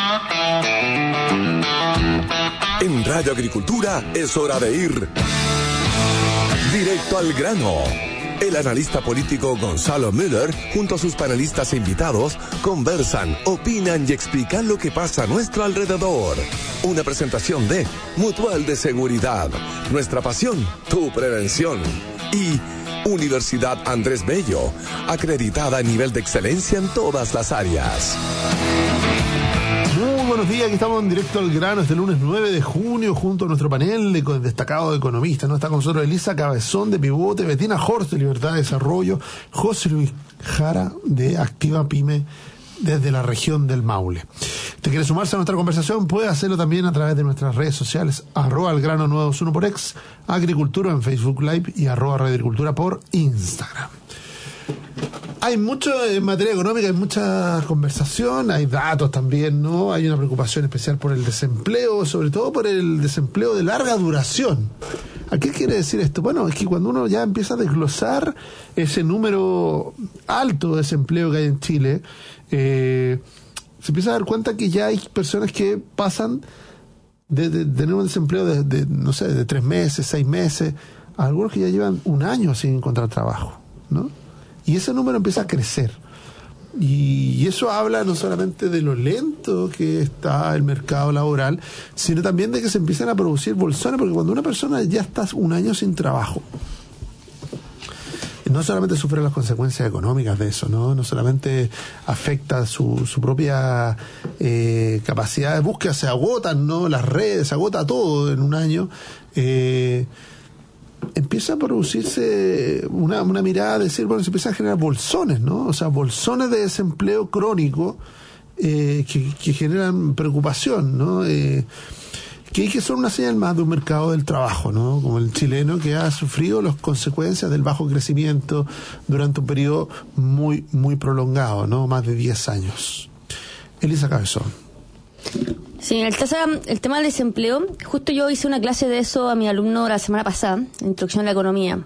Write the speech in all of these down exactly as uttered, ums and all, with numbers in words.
En Radio Agricultura es hora de ir directo al grano. El analista político Gonzalo Müller, junto a sus panelistas e invitados, conversan, opinan y explican lo que pasa a nuestro alrededor. Una presentación de Mutual de Seguridad, nuestra pasión, tu prevención. Y Universidad Andrés Bello, acreditada a nivel de excelencia en todas las áreas. Muy buenos días, aquí estamos en directo al grano este lunes nueve de junio junto a nuestro panel de destacados economistas, ¿no? Está con nosotros Elisa Cabezón de Pivote, Betina Horst de Libertad de Desarrollo, José Luis Jara de Activa Pyme desde la región del Maule. ¿Te quieres sumarse a nuestra conversación? Puedes hacerlo también a través de nuestras redes sociales, arroba el grano nueve dos uno por X, Agricultura en Facebook Live y arroba Radio Agricultura por Instagram. Hay mucho en materia económica, hay mucha conversación, hay datos también, ¿no? Hay una preocupación especial por el desempleo, sobre todo por el desempleo de larga duración. ¿A qué quiere decir esto? Bueno, es que cuando uno ya empieza a desglosar ese número alto de desempleo que hay en Chile, eh, se empieza a dar cuenta que ya hay personas que pasan de, de, de tener un desempleo de, de, no sé, de tres meses, seis meses, a algunos que ya llevan un año sin encontrar trabajo, ¿no? Y ese número empieza a crecer. Y, y eso habla no solamente de lo lento que está el mercado laboral, sino también de que se empiezan a producir bolsones, porque cuando una persona ya está un año sin trabajo, no solamente sufre las consecuencias económicas de eso, no, no solamente afecta su, su propia eh, capacidad de búsqueda, se agotan, ¿no? Las redes, se agota todo en un año. Eh, empieza a producirse una, una mirada de decir, bueno, se empiezan a generar bolsones, ¿no? O sea, bolsones de desempleo crónico eh, que, que generan preocupación, ¿no? Eh, que, que son una señal más de un mercado del trabajo, ¿no? Como el chileno, que ha sufrido las consecuencias del bajo crecimiento durante un periodo muy, muy prolongado, ¿no? Más de diez años. Elisa Cabezón. Sí, el, tasa, el tema del desempleo, justo yo hice una clase de eso a mi alumno la semana pasada, Introducción a la Economía.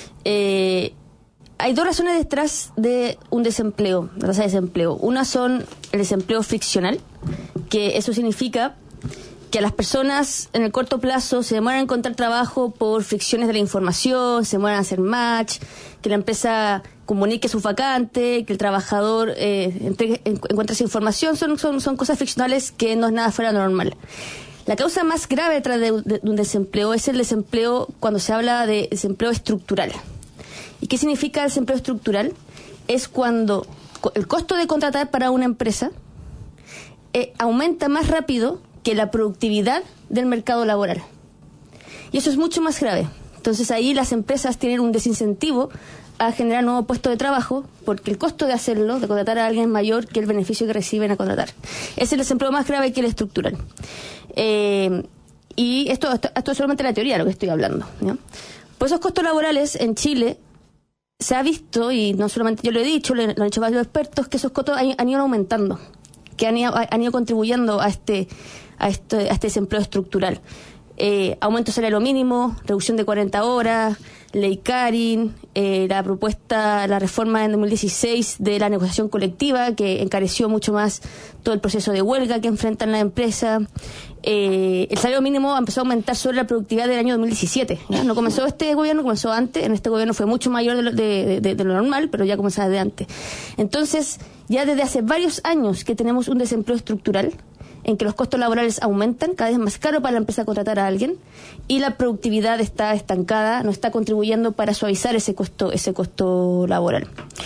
Eh, hay dos razones detrás de un desempleo, la tasa de desempleo. Una son el desempleo friccional, que eso significa que a las personas en el corto plazo se demoran a encontrar trabajo por fricciones de la información, se demoran a hacer match, que la empresa comunique su vacante, que el trabajador eh, entregue, encuentre esa información, son, son, son cosas friccionales que no es nada fuera de lo normal. La causa más grave detrás de, de, de un desempleo es el desempleo cuando se habla de desempleo estructural. ¿Y qué significa desempleo estructural? Es cuando el costo de contratar para una empresa eh, aumenta más rápido que la productividad del mercado laboral. Y eso es mucho más grave. Entonces ahí las empresas tienen un desincentivo a generar nuevos puestos de trabajo porque el costo de hacerlo, de contratar a alguien, es mayor que el beneficio que reciben a contratar. Es el desempleo más grave que el estructural. Eh, y esto, esto, esto es solamente la teoría de lo que estoy hablando, ¿no? Por esos costos laborales en Chile se ha visto, y no solamente yo lo he dicho, lo han dicho varios expertos, que esos costos han, han ido aumentando, que han ido, han ido contribuyendo a este, a este, a este desempleo estructural. Eh, aumento del salario mínimo, reducción de cuarenta horas, ley Carin, eh, la propuesta, la reforma en dos mil dieciséis de la negociación colectiva, que encareció mucho más todo el proceso de huelga que enfrentan las empresas. Eh, el salario mínimo empezó a aumentar sobre la productividad del año dos mil diecisiete. ¿Ya? No comenzó este gobierno, comenzó antes. En este gobierno fue mucho mayor de lo, de, de, de lo normal, pero ya comenzaba desde antes. Entonces, ya desde hace varios años que tenemos un desempleo estructural, en que los costos laborales aumentan, cada vez más caro para la empresa contratar a alguien, y la productividad está estancada, no está contribuyendo para suavizar ese costo, ese costo laboral.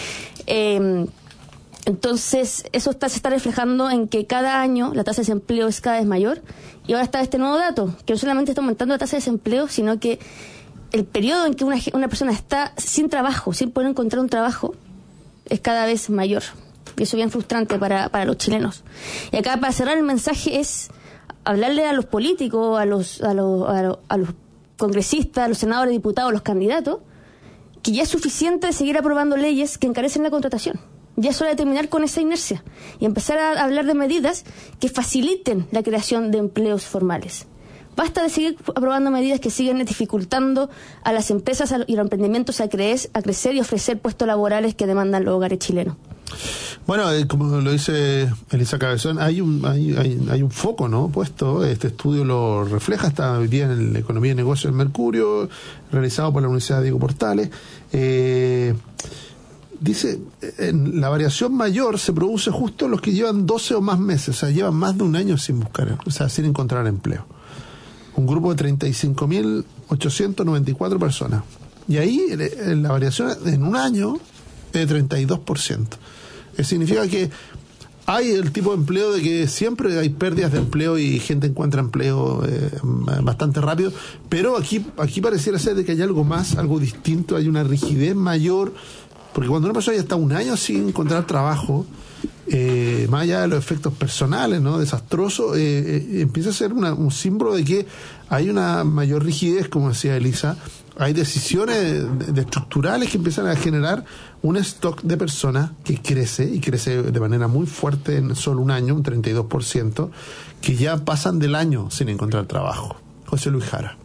Eh, entonces, eso está, se está reflejando en que cada año la tasa de desempleo es cada vez mayor, y ahora está este nuevo dato, que no solamente está aumentando la tasa de desempleo, sino que el periodo en que una, una persona está sin trabajo, sin poder encontrar un trabajo, es cada vez mayor. Y eso es bien frustrante para, para los chilenos. Y acá, para cerrar el mensaje, es hablarle a los políticos, a los, a los, a los, a los congresistas, a los senadores, diputados, a los candidatos, que ya es suficiente de seguir aprobando leyes que encarecen la contratación. Ya es hora de terminar con esa inercia y empezar a hablar de medidas que faciliten la creación de empleos formales. Basta de seguir aprobando medidas que siguen dificultando a las empresas y a los emprendimientos a, creer, a crecer y ofrecer puestos laborales que demandan los hogares chilenos. Bueno, eh, como lo dice Elisa Cabezón, hay un hay, hay, hay un foco, ¿no?, puesto. Este estudio lo refleja, está hoy día en la Economía y Negocios del Mercurio, realizado por la Universidad Diego Portales. Eh, dice, en la variación mayor se produce justo en los que llevan doce o más meses, o sea, llevan más de un año sin buscar, o sea, sin encontrar empleo. Un grupo de treinta y cinco mil ochocientas noventa y cuatro personas. Y ahí la variación en un año es de treinta y dos por ciento. Eso significa que hay el tipo de empleo de que siempre hay pérdidas de empleo y gente encuentra empleo eh, bastante rápido, pero aquí aquí pareciera ser de que hay algo más, algo distinto, hay una rigidez mayor, porque cuando una persona ya está un año sin encontrar trabajo, eh, más allá de los efectos personales, ¿no?, desastrosos, eh, eh, empieza a ser una, un símbolo de que hay una mayor rigidez, como decía Elisa. Hay decisiones de, de estructurales que empiezan a generar un stock de personas que crece, y crece de manera muy fuerte en solo un año, un treinta y dos por ciento, que ya pasan del año sin encontrar trabajo. José Luis Jara.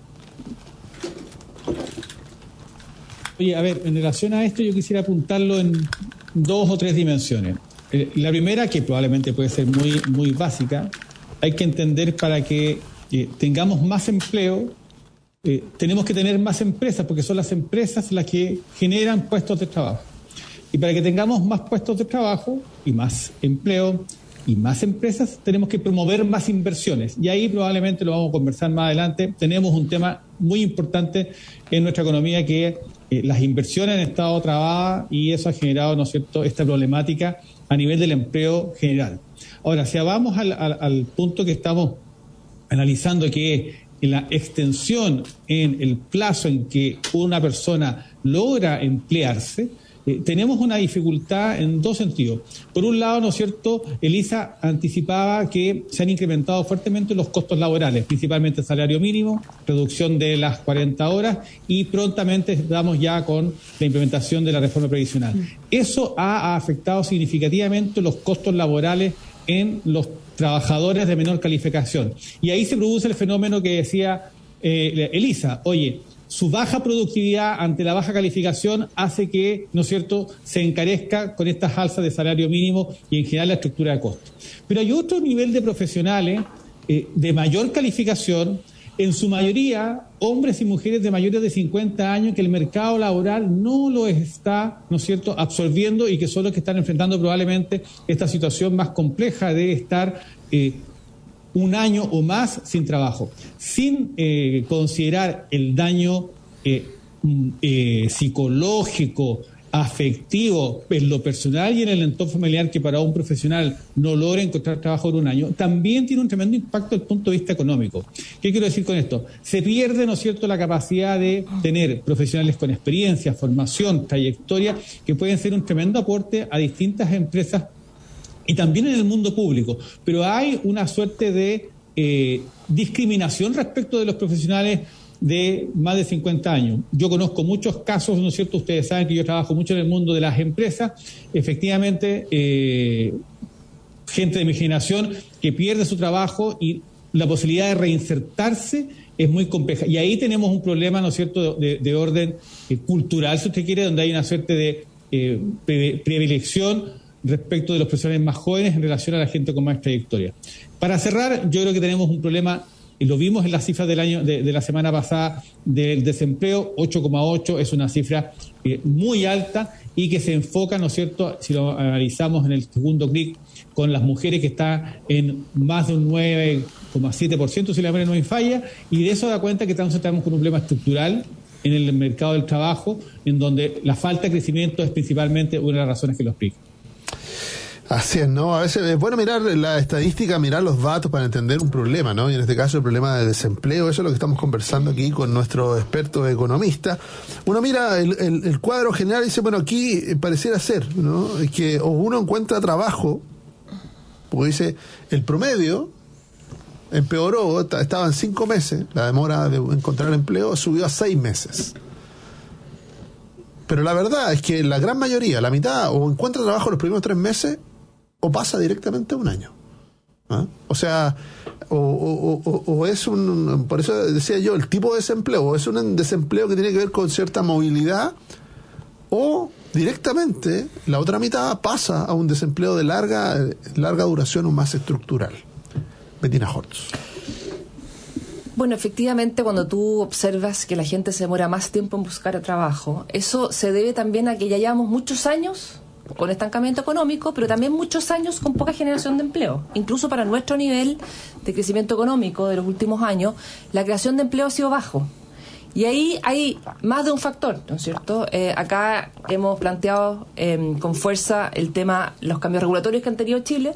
Oye, a ver, en relación a esto yo quisiera apuntarlo en dos o tres dimensiones. Eh, la primera, que probablemente puede ser muy, muy básica, hay que entender para que eh, tengamos más empleo, Eh, tenemos que tener más empresas, porque son las empresas las que generan puestos de trabajo. Y para que tengamos más puestos de trabajo y más empleo y más empresas, tenemos que promover más inversiones. Y ahí probablemente lo vamos a conversar más adelante. Tenemos un tema muy importante en nuestra economía, que eh, las inversiones han estado trabadas, y eso ha generado, ¿no es cierto?, esta problemática a nivel del empleo general. Ahora, si vamos al, al, al punto que estamos analizando, que es la extensión en el plazo en que una persona logra emplearse, eh, tenemos una dificultad en dos sentidos. Por un lado, ¿no es cierto?, Elisa anticipaba que se han incrementado fuertemente los costos laborales, principalmente el salario mínimo, reducción de las cuarenta horas, y prontamente estamos ya con la implementación de la reforma previsional. Eso ha afectado significativamente los costos laborales en los trabajadores de menor calificación. Y ahí se produce el fenómeno que decía eh, Elisa. Oye, su baja productividad ante la baja calificación hace que, ¿no es cierto?, se encarezca con estas alzas de salario mínimo y en general la estructura de costos. Pero hay otro nivel de profesionales eh, de mayor calificación, en su mayoría hombres y mujeres de mayores de cincuenta años, que el mercado laboral no lo está, ¿no es cierto?, absorbiendo, y que son los que están enfrentando probablemente esta situación más compleja de estar eh, un año o más sin trabajo, sin eh, considerar el daño eh, eh, psicológico, afectivo, en lo personal y en el entorno familiar, que para un profesional no logra encontrar trabajo en un año, también tiene un tremendo impacto desde el punto de vista económico. ¿Qué quiero decir con esto? Se pierde, ¿no es cierto?, la capacidad de tener profesionales con experiencia, formación, trayectoria, que pueden ser un tremendo aporte a distintas empresas y también en el mundo público. Pero hay una suerte de eh, discriminación respecto de los profesionales de más de cincuenta años. Yo conozco muchos casos, ¿no es cierto? Ustedes saben que yo trabajo mucho en el mundo de las empresas. Efectivamente, eh, gente de mi generación que pierde su trabajo y la posibilidad de reinsertarse es muy compleja. Y ahí tenemos un problema, ¿no es cierto?, de, de orden eh, cultural, si usted quiere, donde hay una suerte de eh, privilegión respecto de los profesionales más jóvenes en relación a la gente con más trayectoria. Para cerrar, yo creo que tenemos un problema. Y lo vimos en las cifras del año de, de la semana pasada del desempleo. Ocho coma ocho es una cifra eh, muy alta, y que se enfoca, ¿no es cierto?, si lo analizamos en el segundo clic, con las mujeres, que está en más de un nueve coma siete por ciento, si la memoria no me falla, y de eso da cuenta que estamos, estamos con un problema estructural en el mercado del trabajo, en donde la falta de crecimiento es principalmente una de las razones que lo explica. Así es, ¿no? A veces es bueno mirar la estadística, mirar los datos para entender un problema, ¿no? Y en este caso el problema de desempleo, eso es lo que estamos conversando aquí con nuestro experto economista. Uno mira el, el, el cuadro general y dice, bueno, aquí pareciera ser, ¿no?, que o uno encuentra trabajo, porque dice, el promedio empeoró, estaba en cinco meses, la demora de encontrar empleo subió a seis meses. Pero la verdad es que la gran mayoría, la mitad, o encuentra trabajo los primeros tres meses, o pasa directamente a un año. ¿Ah? O sea, o, o, o, o es un, por eso decía yo, el tipo de desempleo, o es un desempleo que tiene que ver con cierta movilidad, o directamente la otra mitad pasa a un desempleo de larga, larga duración o más estructural. Bettina Hortz. Bueno, efectivamente, cuando tú observas que la gente se demora más tiempo en buscar trabajo, eso se debe también a que ya llevamos muchos años con estancamiento económico, pero también muchos años con poca generación de empleo. Incluso para nuestro nivel de crecimiento económico de los últimos años, la creación de empleo ha sido bajo. Y ahí hay más de un factor, ¿no es cierto? Eh, acá hemos planteado eh, con fuerza el tema, los cambios regulatorios que han tenido Chile,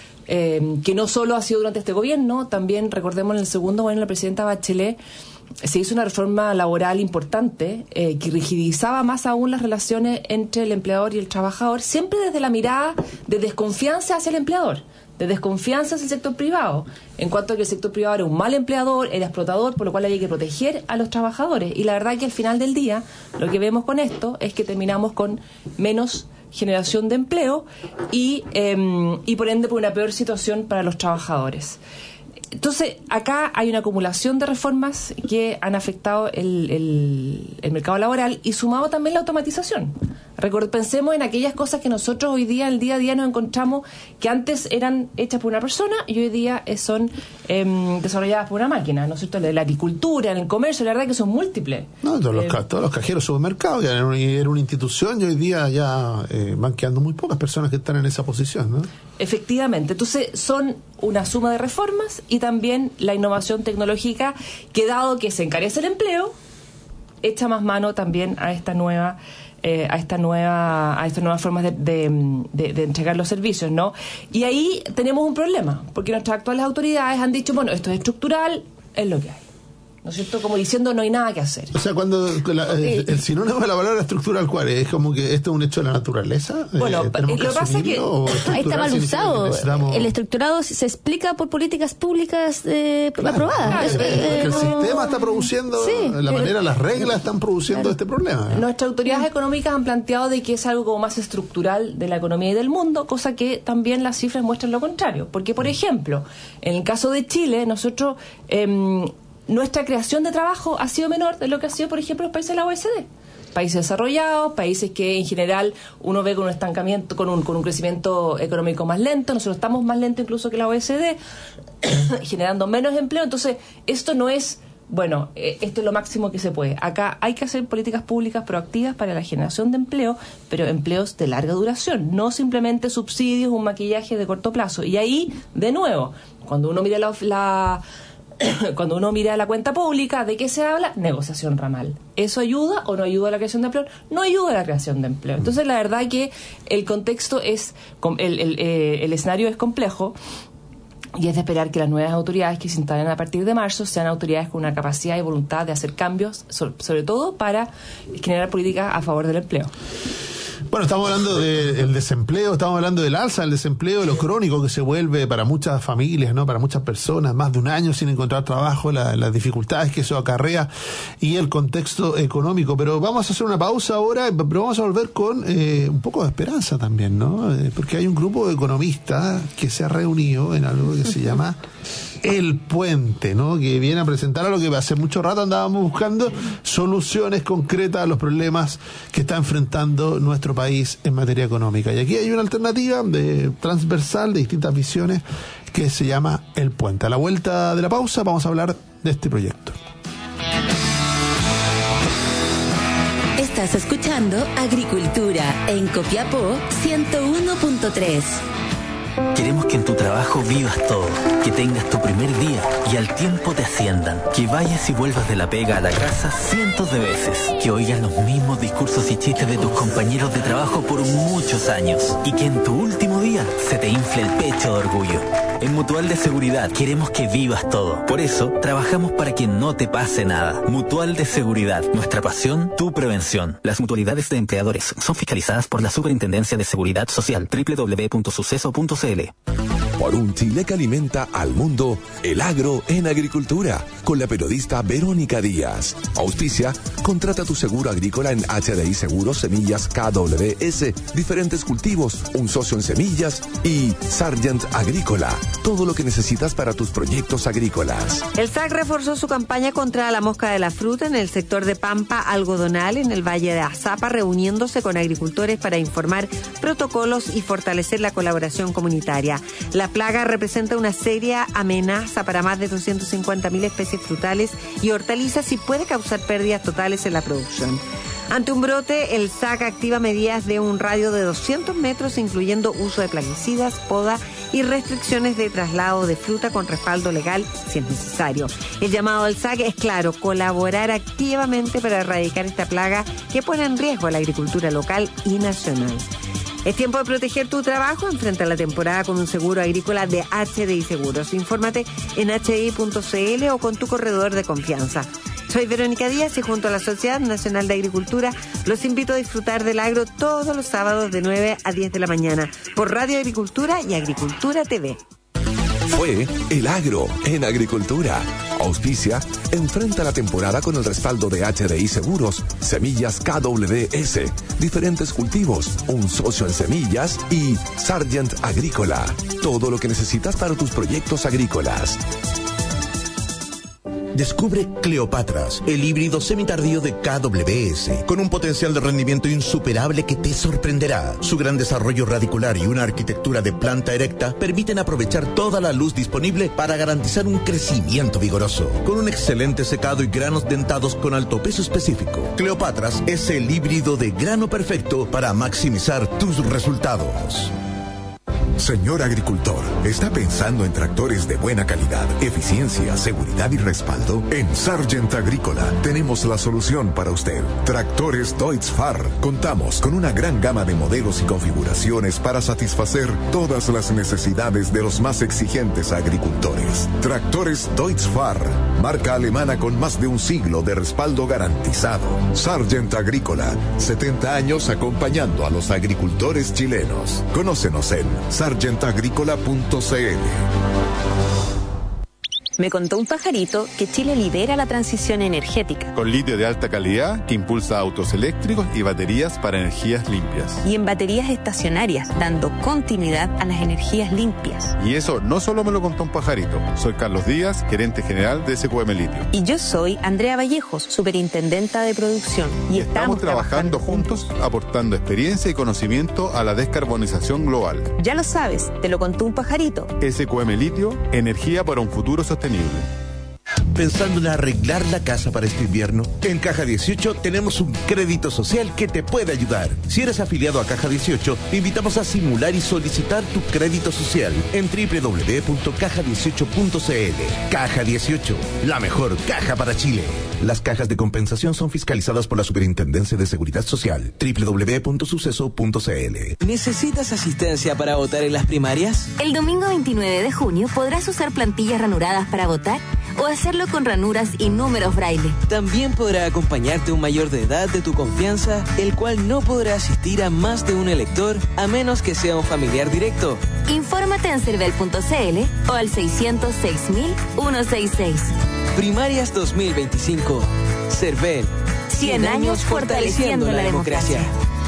Eh, que no solo ha sido durante este gobierno, también recordemos en el segundo gobierno de la presidenta Bachelet se hizo una reforma laboral importante eh, que rigidizaba más aún las relaciones entre el empleador y el trabajador, siempre desde la mirada de desconfianza hacia el empleador, de desconfianza hacia el sector privado, en cuanto a que el sector privado era un mal empleador, era explotador, por lo cual había que proteger a los trabajadores. Y la verdad que al final del día, lo que vemos con esto es que terminamos con menos generación de empleo y, eh, y por ende por una peor situación para los trabajadores. Entonces, acá hay una acumulación de reformas que han afectado el, el, el mercado laboral y sumado también la automatización. Record, pensemos en aquellas cosas que nosotros hoy día, el día a día, nos encontramos que antes eran hechas por una persona y hoy día son eh, desarrolladas por una máquina, ¿no es cierto? En la agricultura, en el comercio, la verdad que son múltiples. No, todos, eh, los, todos los cajeros supermercados, que era una, era una institución y hoy día ya eh, van quedando muy pocas personas que están en esa posición, ¿no? Efectivamente. Entonces, son una suma de reformas y también la innovación tecnológica que, dado que se encarece el empleo, echa más mano también a esta nueva eh, a esta nueva a estas nuevas formas de, de, de, de entregar los servicios, ¿no? Y ahí tenemos un problema, porque nuestras actuales autoridades han dicho, bueno, esto es estructural, es lo que hay, ¿no es cierto? Como diciendo, no hay nada que hacer. O sea, cuando la, el, el sinónimo de la palabra estructural, ¿cuál es? ¿Es como que esto es un hecho de la naturaleza? Bueno, eh, lo que pasa es que ahí está mal usado. Necesitamos... El estructurado se explica por políticas públicas eh, claro, aprobadas. Claro, es, eh, el no... sistema está produciendo, sí, la manera, las reglas están produciendo claro. este problema. ¿eh? Nuestras autoridades económicas han planteado de que es algo como más estructural de la economía y del mundo, cosa que también las cifras muestran lo contrario. Porque, por ejemplo, en el caso de Chile, nosotros... Eh, nuestra creación de trabajo ha sido menor de lo que ha sido, por ejemplo, los países de la O E C D. Países desarrollados, países que en general uno ve con un estancamiento, con un, con un crecimiento económico más lento. Nosotros estamos más lentos incluso que la O E C D, generando menos empleo. Entonces, esto no es, bueno, eh, esto es lo máximo que se puede. Acá hay que hacer políticas públicas proactivas para la generación de empleo, pero empleos de larga duración, no simplemente subsidios, un maquillaje de corto plazo. Y ahí, de nuevo, cuando uno mira la... la cuando uno mira la cuenta pública, ¿de qué se habla? Negociación ramal. ¿Eso ayuda o no ayuda a la creación de empleo? No ayuda a la creación de empleo. Entonces, la verdad que el contexto es, el, el, eh, el escenario es complejo y es de esperar que las nuevas autoridades que se instalen a partir de marzo sean autoridades con una capacidad y voluntad de hacer cambios, sobre todo para generar políticas a favor del empleo. Bueno, estamos hablando del desempleo, estamos hablando del alza del desempleo, de lo crónico que se vuelve para muchas familias, ¿no? Para muchas personas, más de un año sin encontrar trabajo, la, las dificultades que eso acarrea y el contexto económico. Pero vamos a hacer una pausa ahora, pero vamos a volver con eh, un poco de esperanza también, ¿no? Eh, porque hay un grupo de economistas que se ha reunido en algo que se llama El Puente, ¿no? Que viene a presentar a lo que hace mucho rato andábamos buscando, soluciones concretas a los problemas que está enfrentando nuestro país en materia económica. Y aquí hay una alternativa de transversal de distintas visiones que se llama El Puente. A la vuelta de la pausa vamos a hablar de este proyecto. Estás escuchando Agricultura en Copiapó ciento uno punto tres. Queremos que en tu trabajo vivas todo, que tengas tu primer día y al tiempo te asciendan, que vayas y vuelvas de la pega a la casa cientos de veces, que oigas los mismos discursos y chistes de tus compañeros de trabajo por muchos años y que en tu último día se te infle el pecho de orgullo. En Mutual de Seguridad queremos que vivas todo. Por eso, trabajamos para que no te pase nada. Mutual de Seguridad. Nuestra pasión, tu prevención. Las mutualidades de empleadores son fiscalizadas por la Superintendencia de Seguridad Social. doble u doble u doble u punto suceso punto c l. Por un Chile que alimenta al mundo, el agro en agricultura, con la periodista Verónica Díaz. Auspicia, contrata tu seguro agrícola en H D I Seguros Semillas K W S, diferentes cultivos, un socio en semillas y Sargent Agrícola. Todo lo que necesitas para tus proyectos agrícolas. El S A C reforzó su campaña contra la mosca de la fruta en el sector de Pampa Algodonal, en el Valle de Azapa, reuniéndose con agricultores para informar protocolos y fortalecer la colaboración comunitaria. La plaga representa una seria amenaza para más de doscientas cincuenta mil especies frutales y hortalizas y puede causar pérdidas totales en la producción. Ante un brote, el S A C activa medidas de un radio de doscientos metros, incluyendo uso de plaguicidas, poda y restricciones de traslado de fruta con respaldo legal si es necesario. El llamado del S A C es claro: colaborar activamente para erradicar esta plaga que pone en riesgo a la agricultura local y nacional. Es tiempo de proteger tu trabajo. Enfrenta la temporada con un seguro agrícola de H D I Seguros. Infórmate en h d i punto c l o con tu corredor de confianza. Soy Verónica Díaz y junto a la Sociedad Nacional de Agricultura los invito a disfrutar del agro todos los sábados de nueve a diez de la mañana por Radio Agricultura y Agricultura T V. Fue El Agro en Agricultura. Auspicia, enfrenta la temporada con el respaldo de H D I Seguros, Semillas K W S, diferentes cultivos, un socio en semillas y Sargent Agrícola. Todo lo que necesitas para tus proyectos agrícolas. Descubre Cleopatras, el híbrido semitardío de K W S, con un potencial de rendimiento insuperable que te sorprenderá. Su gran desarrollo radicular y una arquitectura de planta erecta permiten aprovechar toda la luz disponible para garantizar un crecimiento vigoroso, con un excelente secado y granos dentados con alto peso específico. Cleopatras es el híbrido de grano perfecto para maximizar tus resultados. Señor agricultor, ¿está pensando en tractores de buena calidad, eficiencia, seguridad y respaldo? En Sargent Agrícola tenemos la solución para usted. Tractores Deutz-Fahr. Contamos con una gran gama de modelos y configuraciones para satisfacer todas las necesidades de los más exigentes agricultores. Tractores Deutz-Fahr, marca alemana con más de un siglo de respaldo garantizado. Sargent Agrícola, setenta años acompañando a los agricultores chilenos. Conócenos en sargent agrícola punto c l. Me contó un pajarito que Chile lidera la transición energética. Con litio de alta calidad que impulsa autos eléctricos y baterías para energías limpias. Y en baterías estacionarias, dando continuidad a las energías limpias. Y eso no solo me lo contó un pajarito. Soy Carlos Díaz, gerente general de S Q M Litio. Y yo soy Andrea Vallejos, superintendenta de producción. Y, y estamos, estamos trabajando, trabajando juntos, aportando experiencia y conocimiento a la descarbonización global. Ya lo sabes, te lo contó un pajarito. S Q M Litio, energía para un futuro sostenible. ¿Pensando en arreglar la casa para este invierno? En Caja dieciocho tenemos un crédito social que te puede ayudar. Si eres afiliado a Caja dieciocho, te invitamos a simular y solicitar tu crédito social en doble u doble u doble u punto caja dieciocho punto c l. Caja dieciocho, la mejor caja para Chile. Las cajas de compensación son fiscalizadas por la Superintendencia de Seguridad Social. doble u doble u doble u punto suceso punto c l. ¿Necesitas asistencia para votar en las primarias? El domingo veintinueve de junio podrás usar plantillas ranuradas para votar o hacerlo con ranuras y números braille. También podrá acompañarte un mayor de edad de tu confianza, el cual no podrá asistir a más de un elector a menos que sea un familiar directo. Infórmate en cervel punto c l o al seiscientos seis mil ciento sesenta y seis. Primarias dos mil veinticinco. Cervel. cien años fortaleciendo la democracia.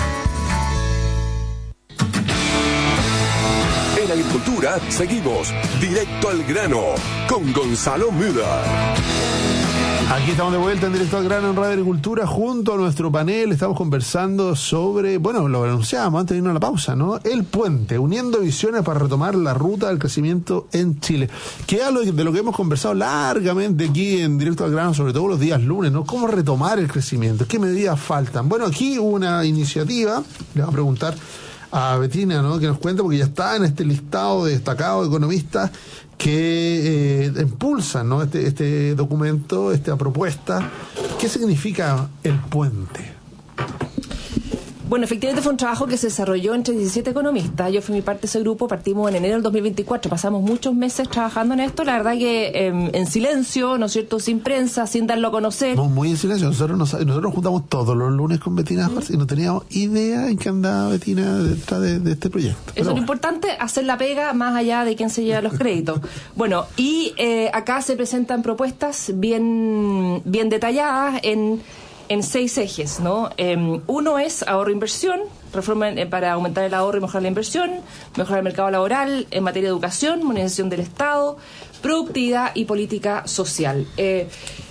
En Agricultura seguimos directo al grano con Gonzalo Müller. Aquí estamos de vuelta en Directo al Grano en Radio Agricultura junto a nuestro panel. Estamos conversando sobre, bueno, lo anunciábamos antes de irnos a la pausa, ¿no? El puente, uniendo visiones para retomar la ruta del crecimiento en Chile. Que es algo de lo que hemos conversado largamente aquí en Directo al Grano, sobre todo los días lunes, ¿no? ¿Cómo retomar el crecimiento? ¿Qué medidas faltan? Bueno, aquí hubo una iniciativa, le voy a preguntar a Betina, ¿no? Que nos cuenta, porque ya está en este listado de destacados economistas que eh, impulsan, ¿no? este, este documento, esta propuesta. ¿Qué significa el puente? Bueno, efectivamente fue un trabajo que se desarrolló entre diecisiete economistas. Yo fui mi parte de ese grupo, partimos en enero del dos mil veinticuatro, pasamos muchos meses trabajando en esto, la verdad que eh, en silencio, ¿no es cierto?, sin prensa, sin darlo a conocer. No, muy en silencio, nosotros nos, nosotros nos juntamos todos los lunes con Betina Schwartz y no teníamos idea en qué andaba Betina detrás de, de este proyecto. Eso es lo bueno. importante, hacer la pega más allá de quién se lleva los créditos. Bueno, y eh, acá se presentan propuestas bien, bien detalladas en... en seis ejes, ¿no? Eh, uno es ahorro-inversión, reforma eh, para aumentar el ahorro y mejorar la inversión, mejorar el mercado laboral en materia de educación, modernización del Estado, productividad y política social. Eh,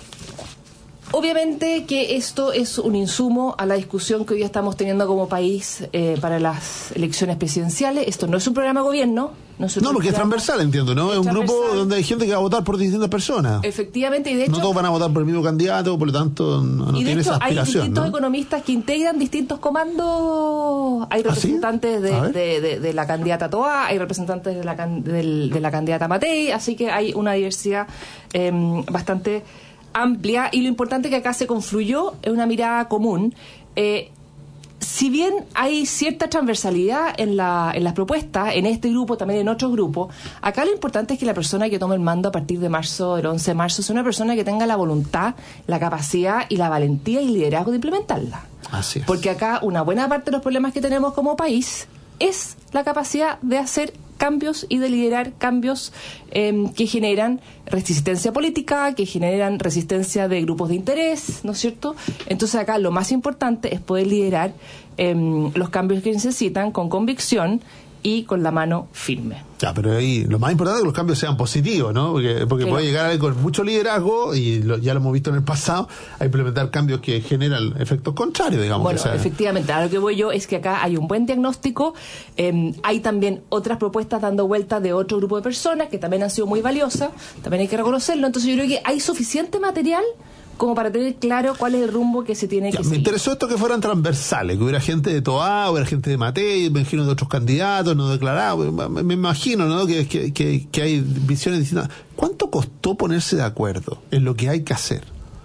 Obviamente que esto es un insumo a la discusión que hoy estamos teniendo como país eh, para las elecciones presidenciales. Esto no es un programa de gobierno. No, es no porque es transversal, entiendo, ¿no? Es, es un grupo donde hay gente que va a votar por distintas personas. Efectivamente, y de hecho... No todos van a votar por el mismo candidato, por lo tanto no, no y de tiene hecho, esa aspiración, hay distintos ¿no? economistas que integran distintos comandos. Hay representantes ¿Ah, sí? de, de, de, de la candidata Toá, hay representantes de la, de, de la candidata Matei, así que hay una diversidad eh, bastante... amplia, y lo importante es que acá se confluyó en una mirada común. Eh, si bien hay cierta transversalidad en, la, en las propuestas, en este grupo, también en otros grupos, acá lo importante es que la persona que tome el mando a partir de marzo, del once de marzo, sea una persona que tenga la voluntad, la capacidad y la valentía y el liderazgo de implementarla. Así es. Porque acá una buena parte de los problemas que tenemos como país es la capacidad de hacer cambios y de liderar cambios eh, que generan resistencia política, que generan resistencia de grupos de interés, ¿no es cierto? Entonces acá lo más importante es poder liderar eh, los cambios que necesitan con convicción y con la mano firme. Ya, pero ahí lo más importante es que los cambios sean positivos, ¿no? Porque, porque puede llegar a con mucho liderazgo, y lo, ya lo hemos visto en el pasado, a implementar cambios que generan efectos contrarios, digamos. Bueno, o sea, efectivamente, a lo que voy yo es que acá hay un buen diagnóstico, eh, hay también otras propuestas dando vueltas de otro grupo de personas que también han sido muy valiosas, también hay que reconocerlo, entonces yo creo que hay suficiente material como para tener claro cuál es el rumbo que se tiene ya, que me seguir. Me interesó esto que fueran transversales, que hubiera gente de Toá, hubiera gente de Matei, me imagino de otros candidatos no declarados, me, me imagino, ¿no? Que, que, que, que hay visiones distintas. ¿Cuánto costó ponerse de acuerdo en lo que hay que hacer?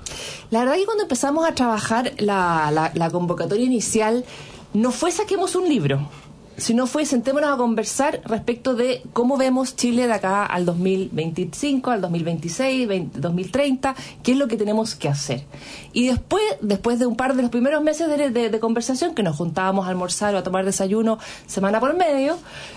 La verdad que cuando empezamos a trabajar la, la, la convocatoria inicial, no fue saquemos un libro, sino fue sentémonos a conversar respecto de cómo vemos Chile de acá al dos mil veinticinco, al dos mil veintiséis, veinte, dos mil treinta, qué es lo que tenemos que hacer. Y después, después de un par de los primeros meses de, de, de conversación, que nos juntábamos a almorzar o a tomar desayuno semana por medio,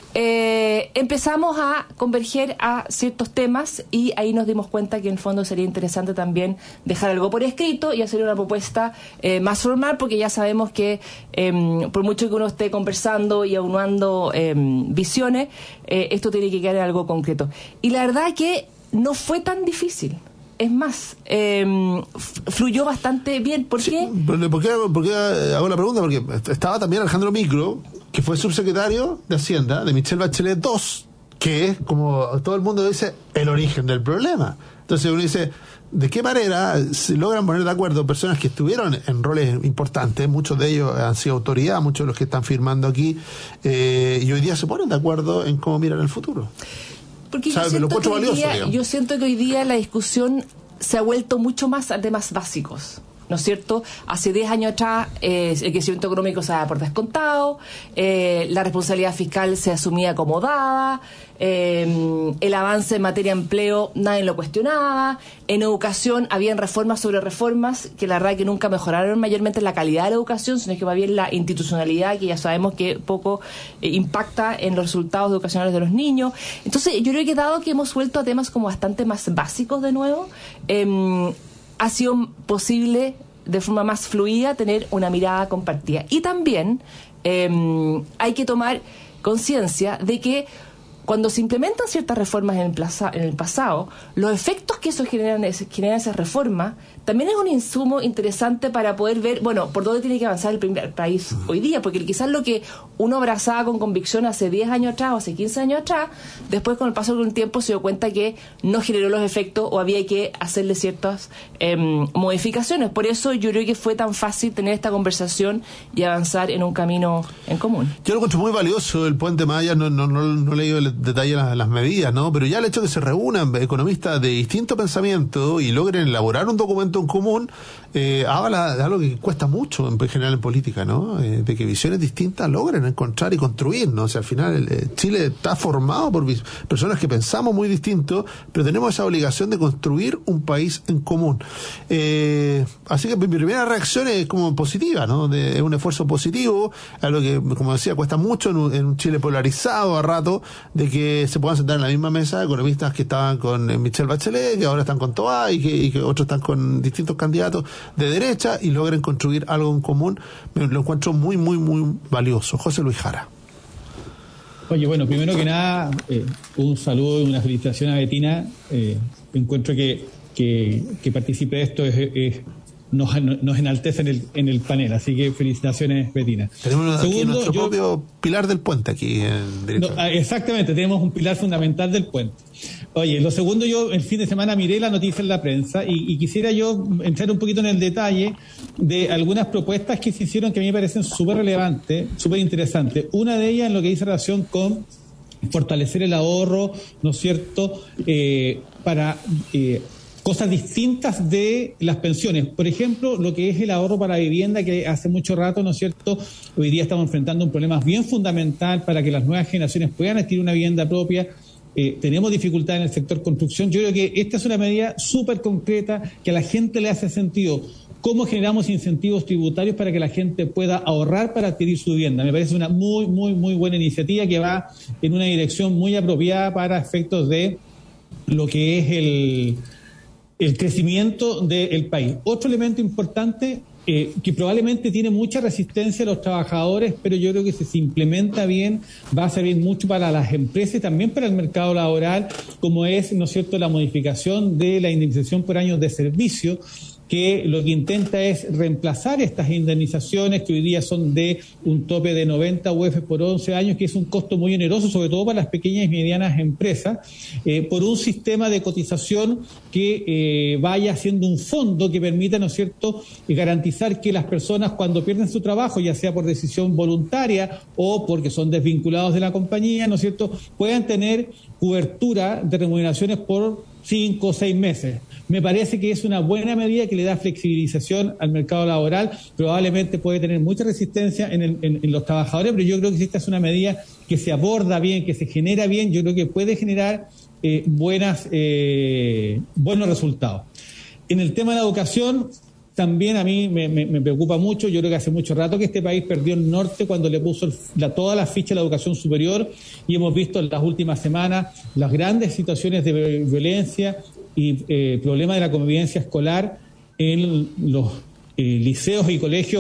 eh, empezamos a converger a ciertos temas, y ahí nos dimos cuenta que en el fondo sería interesante también dejar algo por escrito y hacer una propuesta eh, más formal, porque ya sabemos que eh, por mucho que uno esté conversando y aunando eh, visiones, eh, esto tiene que quedar en algo concreto. Y la verdad que no fue tan difícil. Es más, eh, fluyó bastante bien. ¿Por sí, qué? ¿Por qué, por qué hago la pregunta? Porque estaba también Alejandro Micro, que fue subsecretario de Hacienda de Michelle Bachelet dos, que es, como todo el mundo dice, el origen del problema. Entonces uno dice, ¿de qué manera se logran poner de acuerdo personas que estuvieron en roles importantes? Muchos de ellos han sido autoridad, muchos de los que están firmando aquí, eh, y hoy día se ponen de acuerdo en cómo miran el futuro. Porque yo siento, que valioso, día, yo siento que hoy día la discusión se ha vuelto mucho más a temas básicos, ¿no es cierto? Hace diez años atrás eh, el crecimiento económico se daba por descontado, eh, la responsabilidad fiscal se asumía como dada, eh, el avance en materia de empleo nadie lo cuestionaba, en educación habían reformas sobre reformas que la verdad que nunca mejoraron mayormente la calidad de la educación, sino que más bien la institucionalidad, que ya sabemos que poco eh, impacta en los resultados educacionales de los niños. Entonces yo creo que dado que hemos vuelto a temas como bastante más básicos de nuevo, eh, ha sido posible de forma más fluida tener una mirada compartida. Y también eh, hay que tomar conciencia de que cuando se implementan ciertas reformas en el, plaza, en el pasado, los efectos que eso generan, generan esas reformas también es un insumo interesante para poder ver, bueno, por dónde tiene que avanzar el primer país hoy día, porque quizás lo que uno abrazaba con convicción hace diez años atrás o hace quince años atrás, después con el paso del tiempo se dio cuenta que no generó los efectos o había que hacerle ciertas eh, modificaciones. Por eso yo creo que fue tan fácil tener esta conversación y avanzar en un camino en común. Yo lo encuentro muy valioso el Puente Maya, no, no, no, no he leído el, detalle las, las medidas, ¿no? Pero ya el hecho de que se reúnan economistas de distinto pensamiento y logren elaborar un documento en común, eh, habla de algo que cuesta mucho en general en política, ¿no? Eh, de que visiones distintas logren encontrar y construir, ¿no? O sea, al final eh, Chile está formado por personas que pensamos muy distinto, pero tenemos esa obligación de construir un país en común. Eh, así que mi primera reacción es como positiva, ¿no? De, es un esfuerzo positivo, algo que, como decía, cuesta mucho en un, en un Chile polarizado a rato, de que se puedan sentar en la misma mesa economistas que estaban con Michelle Bachelet, que ahora están con Tobá y que, y que otros están con distintos candidatos de derecha y logren construir algo en común. Me lo encuentro muy, muy, muy valioso. José Luis Jara. Oye, bueno, primero que nada, eh, un saludo y una felicitación a Betina. Eh, encuentro que, que, que participe de esto es, es, nos, nos enaltece en el, en el panel, así que felicitaciones, Betina. Tenemos Segundo, aquí nuestro yo, propio pilar del puente aquí. En no, exactamente, tenemos un pilar fundamental del puente. Oye, lo segundo, yo el fin de semana miré la noticia en la prensa y, y quisiera yo entrar un poquito en el detalle de algunas propuestas que se hicieron que a mí me parecen súper relevantes, súper interesantes. Una de ellas en lo que dice relación con fortalecer el ahorro, ¿no es cierto?, eh, para eh, cosas distintas de las pensiones. Por ejemplo, lo que es el ahorro para vivienda, que hace mucho rato, ¿no es cierto?, hoy día estamos enfrentando un problema bien fundamental para que las nuevas generaciones puedan adquirir una vivienda propia. Eh, tenemos dificultad en el sector construcción. Yo creo que esta es una medida súper concreta que a la gente le hace sentido. ¿Cómo generamos incentivos tributarios para que la gente pueda ahorrar para adquirir su vivienda? Me parece una muy, muy, muy buena iniciativa que va en una dirección muy apropiada para efectos de lo que es el, el crecimiento del país. Otro elemento importante, Eh, que probablemente tiene mucha resistencia a los trabajadores, pero yo creo que si se implementa bien va a servir mucho para las empresas y también para el mercado laboral, como es, ¿no es cierto?, la modificación de la indemnización por años de servicio, que lo que intenta es reemplazar estas indemnizaciones que hoy día son de un tope de noventa U F por once años, que es un costo muy oneroso, sobre todo para las pequeñas y medianas empresas, eh, por un sistema de cotización que eh, vaya haciendo un fondo que permita, ¿no es cierto?, garantizar que las personas cuando pierden su trabajo, ya sea por decisión voluntaria o porque son desvinculados de la compañía, ¿no es cierto?, puedan tener cobertura de remuneraciones por cinco o seis meses. Me parece que es una buena medida que le da flexibilización al mercado laboral. Probablemente puede tener mucha resistencia en, el, en, en los trabajadores, pero yo creo que si esta es una medida que se aborda bien, que se genera bien, yo creo que puede generar eh, buenas, eh, buenos resultados. En el tema de la educación, también a mí me, me, me preocupa mucho. Yo creo que hace mucho rato que este país perdió el norte cuando le puso la, toda la ficha a la educación superior, y hemos visto en las últimas semanas las grandes situaciones de violencia y eh, problemas de la convivencia escolar en los eh, liceos y colegios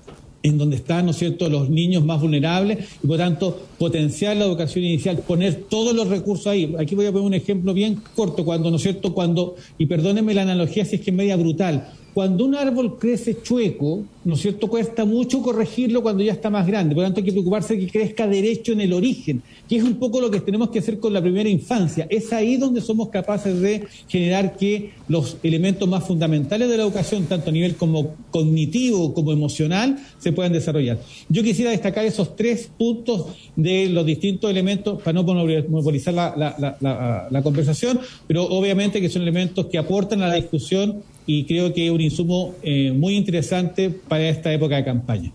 en donde están, ¿no es cierto?, los niños más vulnerables, y por tanto potenciar la educación inicial, poner todos los recursos ahí. Aquí voy a poner un ejemplo bien corto, cuando, ¿no es cierto?, cuando, y perdónenme la analogía si es que es media brutal, cuando un árbol crece chueco, ¿no es cierto?, cuesta mucho corregirlo cuando ya está más grande. Por lo tanto, hay que preocuparse de que crezca derecho en el origen, que es un poco lo que tenemos que hacer con la primera infancia. Es ahí donde somos capaces de generar que los elementos más fundamentales de la educación, tanto a nivel como cognitivo como emocional, se puedan desarrollar. Yo quisiera destacar esos tres puntos de los distintos elementos, para no monopolizar la, la, la, la, la conversación, pero obviamente que son elementos que aportan a la discusión, y creo que es un insumo eh, muy interesante para esta época de campaña.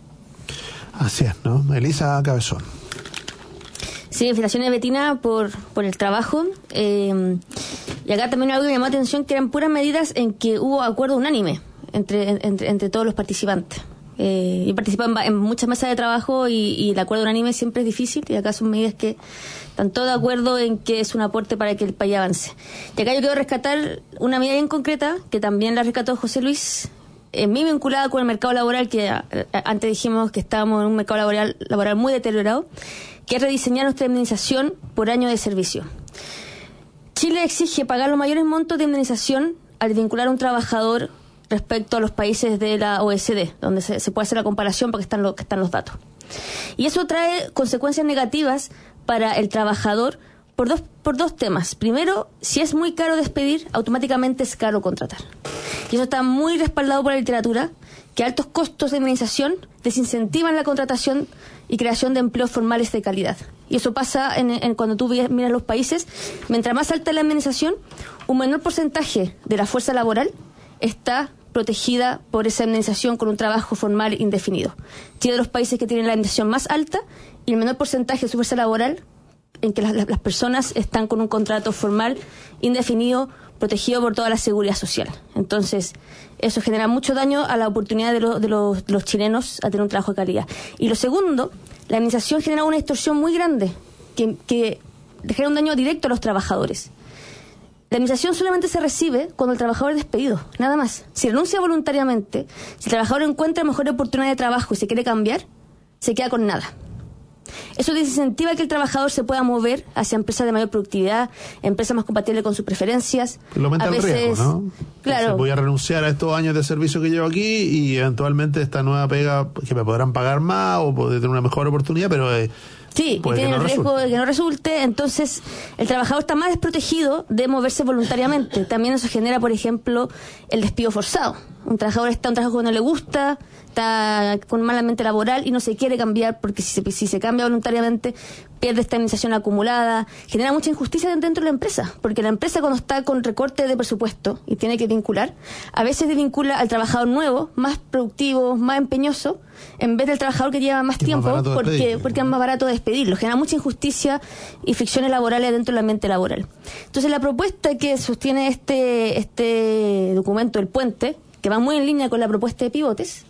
Así es, ¿no? Elisa Cabezón. Sí, felicitaciones, Betina, por, por el trabajo. Eh, y acá también algo que me llamó la atención, que eran puras medidas en que hubo acuerdo unánime entre, entre, entre todos los participantes. Eh, yo participo en, en muchas mesas de trabajo y, y el acuerdo unánime siempre es difícil, y acá son medidas que están todos de acuerdo en que es un aporte para que el país avance. Y acá yo quiero rescatar una medida bien concreta, que también la rescató José Luis, eh, muy vinculada con el mercado laboral, que eh, antes dijimos que estábamos en un mercado laboral, laboral muy deteriorado, que es rediseñar nuestra indemnización por año de servicio. Chile exige pagar los mayores montos de indemnización al vincular a un trabajador respecto a los países de la O E C D, donde se, se puede hacer la comparación porque están, lo, que están los datos. Y eso trae consecuencias negativas para el trabajador por dos, por dos temas. Primero, si es muy caro despedir, automáticamente es caro contratar. Y eso está muy respaldado por la literatura, que altos costos de indemnización desincentivan la contratación y creación de empleos formales de calidad. y eso pasa en, en cuando tú miras los países, mientras más alta es la indemnización, un menor porcentaje de la fuerza laboral está protegida por esa indemnización con un trabajo formal indefinido. Chile de los países que tienen la indemnización más alta y el menor porcentaje de su fuerza laboral en que las, las personas están con un contrato formal indefinido protegido por toda la seguridad social. Entonces, eso genera mucho daño a la oportunidad de, lo, de, los, de los chilenos a tener un trabajo de calidad. Y lo segundo, la indemnización genera una distorsión muy grande que, que genera un daño directo a los trabajadores. La indemnización solamente se recibe cuando el trabajador es despedido, nada más. Si renuncia voluntariamente, si el trabajador encuentra mejor oportunidad de trabajo y se quiere cambiar, se queda con nada. Eso desincentiva que el trabajador se pueda mover hacia empresas de mayor productividad, empresas más compatibles con sus preferencias. Lo aumenta a veces, el riesgo, ¿no? Claro. Entonces, voy a renunciar a estos años de servicio que llevo aquí y eventualmente esta nueva pega que me podrán pagar más o poder tener una mejor oportunidad, pero... Eh, Sí, y tiene no el riesgo resulte. de que no resulte, entonces el trabajador está más desprotegido de moverse voluntariamente. También eso genera, por ejemplo, el despido forzado. Un trabajador está en un trabajo que no le gusta, está con mala mente laboral y no se quiere cambiar porque si se, si se cambia voluntariamente pierde esta indemnización acumulada, genera mucha injusticia dentro de la empresa, porque la empresa cuando está con recorte de presupuesto y tiene que vincular, a veces vincula al trabajador nuevo, más productivo, más empeñoso, en vez del trabajador que lleva más tiempo, más porque, porque es más barato despedirlo. Genera mucha injusticia y fricciones laborales dentro del ambiente laboral. Entonces la propuesta que sostiene este, este documento, el puente, que va muy en línea con la propuesta de Pivotes,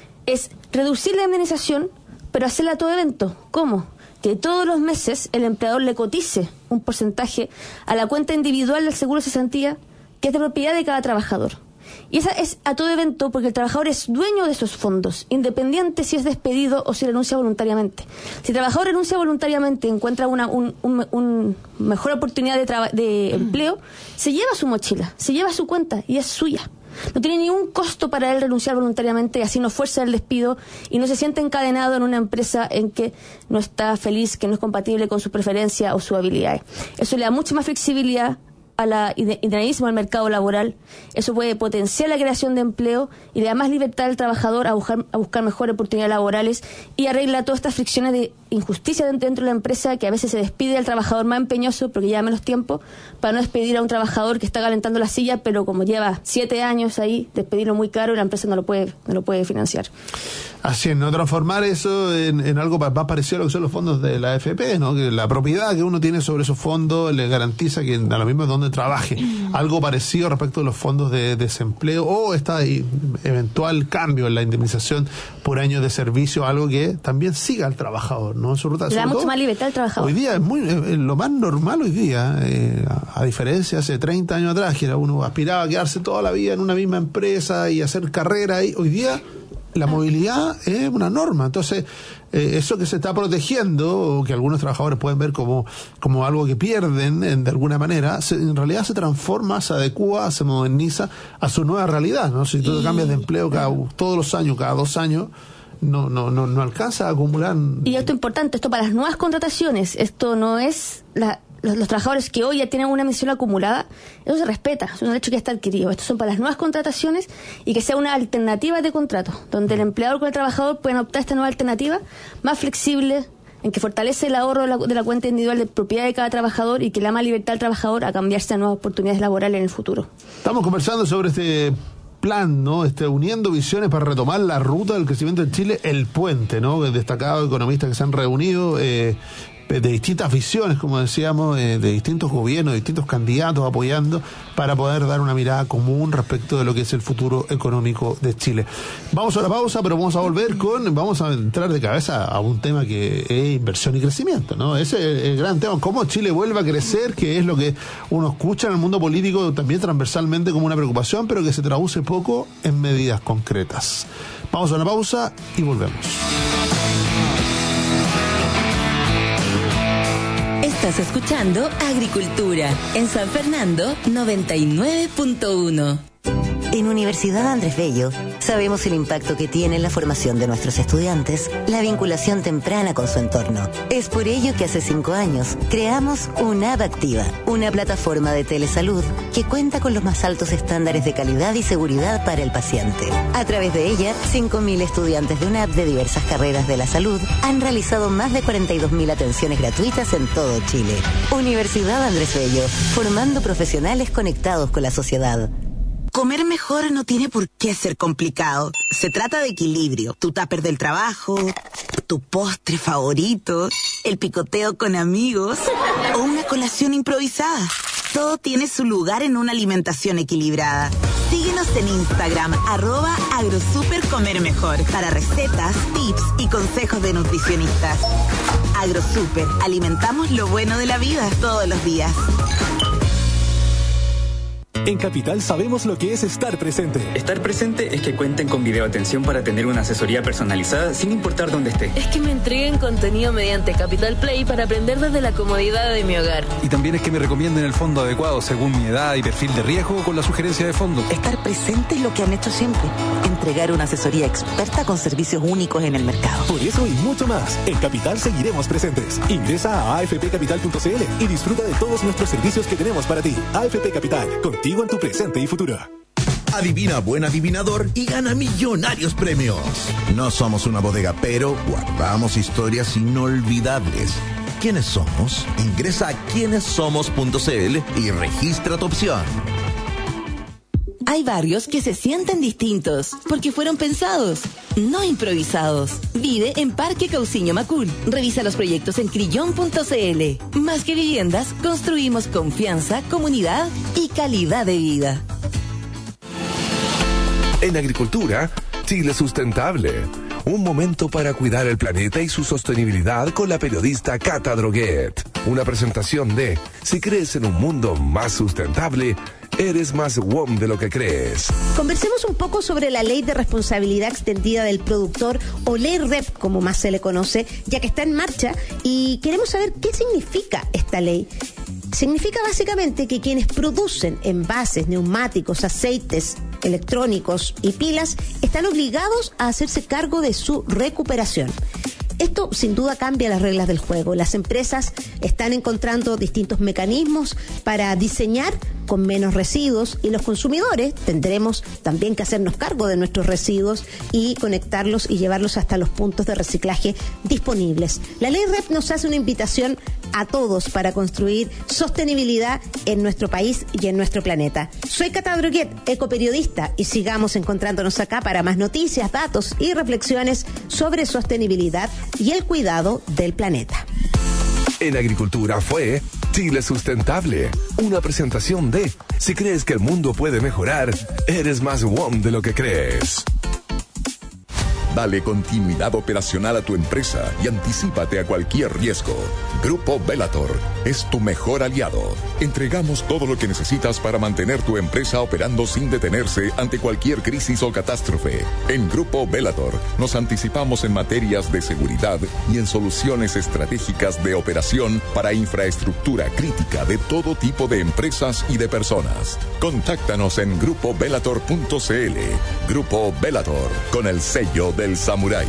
es reducir la indemnización, pero hacerla a todo evento. ¿Cómo? Que todos los meses el empleador le cotice un porcentaje a la cuenta individual del seguro de cesantía, que es de propiedad de cada trabajador. Y esa es a todo evento porque el trabajador es dueño de esos fondos, independiente si es despedido o si renuncia voluntariamente. Si el trabajador renuncia voluntariamente y encuentra una un, un, un mejor oportunidad de, traba- de empleo, se lleva su mochila, se lleva su cuenta y es suya. No tiene ningún costo para él renunciar voluntariamente y así no fuerza el despido y no se siente encadenado en una empresa en que no está feliz, que no es compatible con su preferencia o sus habilidades. Eso le da mucha más flexibilidad a la dinamismo al mercado laboral. Eso puede potenciar la creación de empleo y le da más libertad al trabajador a buscar, a buscar mejores oportunidades laborales y arregla todas estas fricciones de injusticia dentro de la empresa, que a veces se despide al trabajador más empeñoso porque lleva menos tiempo, para no despedir a un trabajador que está calentando la silla, pero como lleva siete años ahí, despedirlo muy caro y la empresa no lo puede, no lo puede financiar. Así es, no transformar eso en, en algo más parecido a lo que son los fondos de la A F P, ¿no? Que la propiedad que uno tiene sobre esos fondos le garantiza que a lo mismo es donde trabaje. Algo parecido respecto a los fondos de desempleo o esta eventual cambio en la indemnización por años de servicio, algo que también siga al trabajador, ¿no? En su ruta. Le da mucho más libertad al trabajador. Hoy día es muy es lo más normal hoy día, eh, a, a diferencia hace treinta años atrás, que era uno aspiraba a quedarse toda la vida en una misma empresa y hacer carrera, y hoy día la movilidad es una norma. Entonces, eh, eso que se está protegiendo, o que algunos trabajadores pueden ver como, como algo que pierden en, de alguna manera, se, en realidad se transforma, se adecua, se moderniza a su nueva realidad, ¿no? Si tú y... cambias de empleo cada, todos los años, cada dos años, no, no, no, no alcanza a acumular. Y esto es importante, esto para las nuevas contrataciones, esto no es la... Los, los trabajadores que hoy ya tienen una misión acumulada, eso se respeta, es un derecho que está adquirido. Estos son para las nuevas contrataciones y que sea una alternativa de contrato, donde el empleador con el trabajador puedan optar esta nueva alternativa más flexible, en que fortalece el ahorro de la, de la cuenta individual de propiedad de cada trabajador y que le da más libertad al trabajador a cambiarse a nuevas oportunidades laborales en el futuro. Estamos conversando sobre este plan, ¿no? Este, uniendo visiones para retomar la ruta del crecimiento en Chile, el puente, ¿no? Destacados economistas que se han reunido, eh, de distintas visiones, como decíamos, eh, de distintos gobiernos, de distintos candidatos apoyando para poder dar una mirada común respecto de lo que es el futuro económico de Chile. Vamos a la pausa, pero vamos a volver con, vamos a entrar de cabeza a un tema que es inversión y crecimiento, ¿no? Ese es el gran tema, cómo Chile vuelve a crecer, que es lo que uno escucha en el mundo político también transversalmente como una preocupación, pero que se traduce poco en medidas concretas. Vamos a una pausa y volvemos. Estás escuchando Agricultura en San Fernando noventa y nueve punto uno. En Universidad Andrés Bello Sabemos el impacto que tiene en la formación de nuestros estudiantes la vinculación temprana con su entorno. Es por ello que hace cinco años creamos UNAP Activa, una plataforma de telesalud que cuenta con los más altos estándares de calidad y seguridad para el paciente. A través de ella, cinco mil estudiantes de UNAP de diversas carreras de la salud han realizado más de cuarenta y dos mil atenciones gratuitas en todo Chile. Universidad Andrés Bello, formando profesionales conectados con la sociedad. Comer mejor no tiene por qué ser complicado. Se trata de equilibrio. Tu tupper del trabajo, tu postre favorito, el picoteo con amigos o una colación improvisada. Todo tiene su lugar en una alimentación equilibrada. Síguenos en Instagram, arroba agrosupercomermejor, para recetas, tips y consejos de nutricionistas. Agrosuper, alimentamos lo bueno de la vida todos los días. En Capital sabemos lo que es estar presente. Estar presente es que cuenten con videoatención para tener una asesoría personalizada sin importar dónde esté. Es que me entreguen contenido mediante Capital Play para aprender desde la comodidad de mi hogar. Y también es que me recomienden el fondo adecuado según mi edad y perfil de riesgo con la sugerencia de fondo. Estar presente es lo que han hecho siempre. Entregar una asesoría experta con servicios únicos en el mercado. Por eso y mucho más, en Capital seguiremos presentes. Ingresa a a f p capital punto c l y disfruta de todos nuestros servicios que tenemos para ti. A F P Capital, contigo en tu presente y futuro. Adivina buen adivinador y gana millonarios premios. No somos una bodega, pero guardamos historias inolvidables. ¿Quiénes somos? Ingresa a quiénes somos punto c l y registra tu opción. Hay barrios que se sienten distintos porque fueron pensados, no improvisados. Vive en Parque Cauciño Macul. Revisa los proyectos en crillón punto c l. Más que viviendas, construimos confianza, comunidad y calidad de vida. En agricultura, Chile Sustentable. Un momento para cuidar el planeta y su sostenibilidad con la periodista Cata Droguet. Una presentación de Si crees en un mundo más sustentable, eres más W O M de lo que crees. Conversemos un poco sobre la Ley de Responsabilidad Extendida del Productor, o Ley R E P, como más se le conoce, ya que está en marcha, y queremos saber qué significa esta ley. Significa básicamente que quienes producen envases, neumáticos, aceites, electrónicos y pilas están obligados a hacerse cargo de su recuperación. Esto sin duda cambia las reglas del juego. Las empresas están encontrando distintos mecanismos para diseñar con menos residuos, y los consumidores tendremos también que hacernos cargo de nuestros residuos y conectarlos y llevarlos hasta los puntos de reciclaje disponibles. La Ley R E P nos hace una invitación a todos para construir sostenibilidad en nuestro país y en nuestro planeta. Soy Cata Droguet, ecoperiodista, y sigamos encontrándonos acá para más noticias, datos y reflexiones sobre sostenibilidad y el cuidado del planeta. En agricultura fue Chile Sustentable, una presentación de Si crees que el mundo puede mejorar, eres más W O M de lo que crees. Dale continuidad operacional a tu empresa y anticípate a cualquier riesgo. Grupo Bellator es tu mejor aliado. Entregamos todo lo que necesitas para mantener tu empresa operando sin detenerse ante cualquier crisis o catástrofe. En Grupo Bellator nos anticipamos en materias de seguridad y en soluciones estratégicas de operación para infraestructura crítica de todo tipo de empresas y de personas. Contáctanos en grupo bellator punto c l. Grupo Bellator, con el sello del samurái.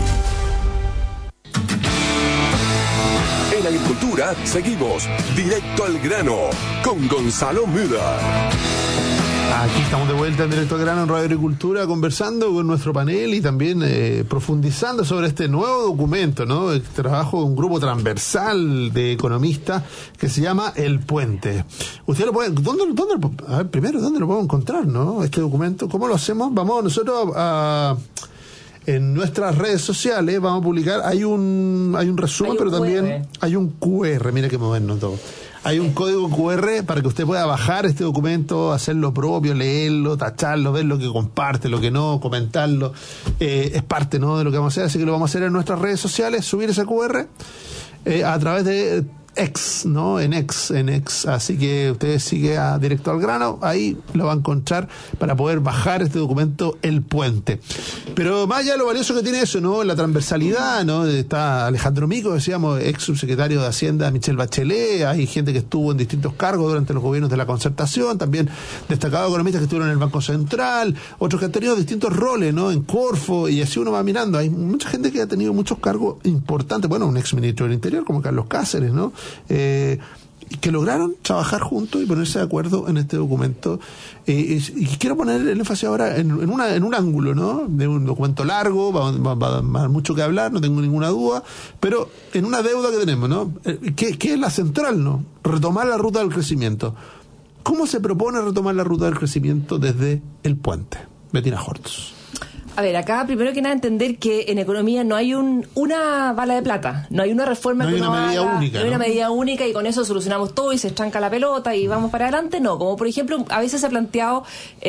En agricultura seguimos directo al grano con Gonzalo Müller. Aquí estamos de vuelta en Directo al Grano en Radio Agricultura, conversando con nuestro panel y también eh, profundizando sobre este nuevo documento, ¿no? El trabajo de un grupo transversal de economistas que se llama El Puente. Usted lo puede, ¿dónde, dónde, a ver, primero, ¿dónde lo podemos encontrar, no? Este documento, ¿cómo lo hacemos? Vamos nosotros a, a en nuestras redes sociales vamos a publicar, hay un hay un resumen, pero también hay un Q R, mira qué moderno todo. Hay un código Q R para que usted pueda bajar este documento, hacer lo propio, leerlo, tacharlo, ver lo que comparte, lo que no, comentarlo. Eh, es parte, ¿no?, de lo que vamos a hacer, así que lo vamos a hacer en nuestras redes sociales, subir ese Q R eh, a través de X, ¿no? En X, en X. Así que ustedes siguen a Directo al Grano, ahí lo va a encontrar para poder bajar este documento, El Puente. Pero más allá de lo valioso que tiene eso, ¿no? La transversalidad, ¿no? Está Alejandro Mico, decíamos, ex subsecretario de Hacienda, Michelle Bachelet, hay gente que estuvo en distintos cargos durante los gobiernos de la Concertación, también destacados economistas que estuvieron en el Banco Central, otros que han tenido distintos roles, ¿no? En Corfo, y así uno va mirando. Hay mucha gente que ha tenido muchos cargos importantes, bueno, un ex ministro del Interior como Carlos Cáceres, ¿no? Eh, que lograron trabajar juntos y ponerse de acuerdo en este documento. Eh, y, y quiero poner el énfasis ahora en, en, una, en un ángulo, ¿no? De un documento largo, va, va, va a dar mucho que hablar, no tengo ninguna duda, pero en una deuda que tenemos, ¿no? Eh, que, que es la central, ¿no? Retomar la ruta del crecimiento. ¿Cómo se propone retomar la ruta del crecimiento desde El Puente? Bettina Hortz. A ver, acá primero que nada entender que en economía no hay un, una bala de plata, no hay una reforma no que hay uno una medida haga, única, no hay ¿no? una medida única y con eso solucionamos todo y se estranca la pelota y vamos para adelante. No, como por ejemplo a veces se ha planteado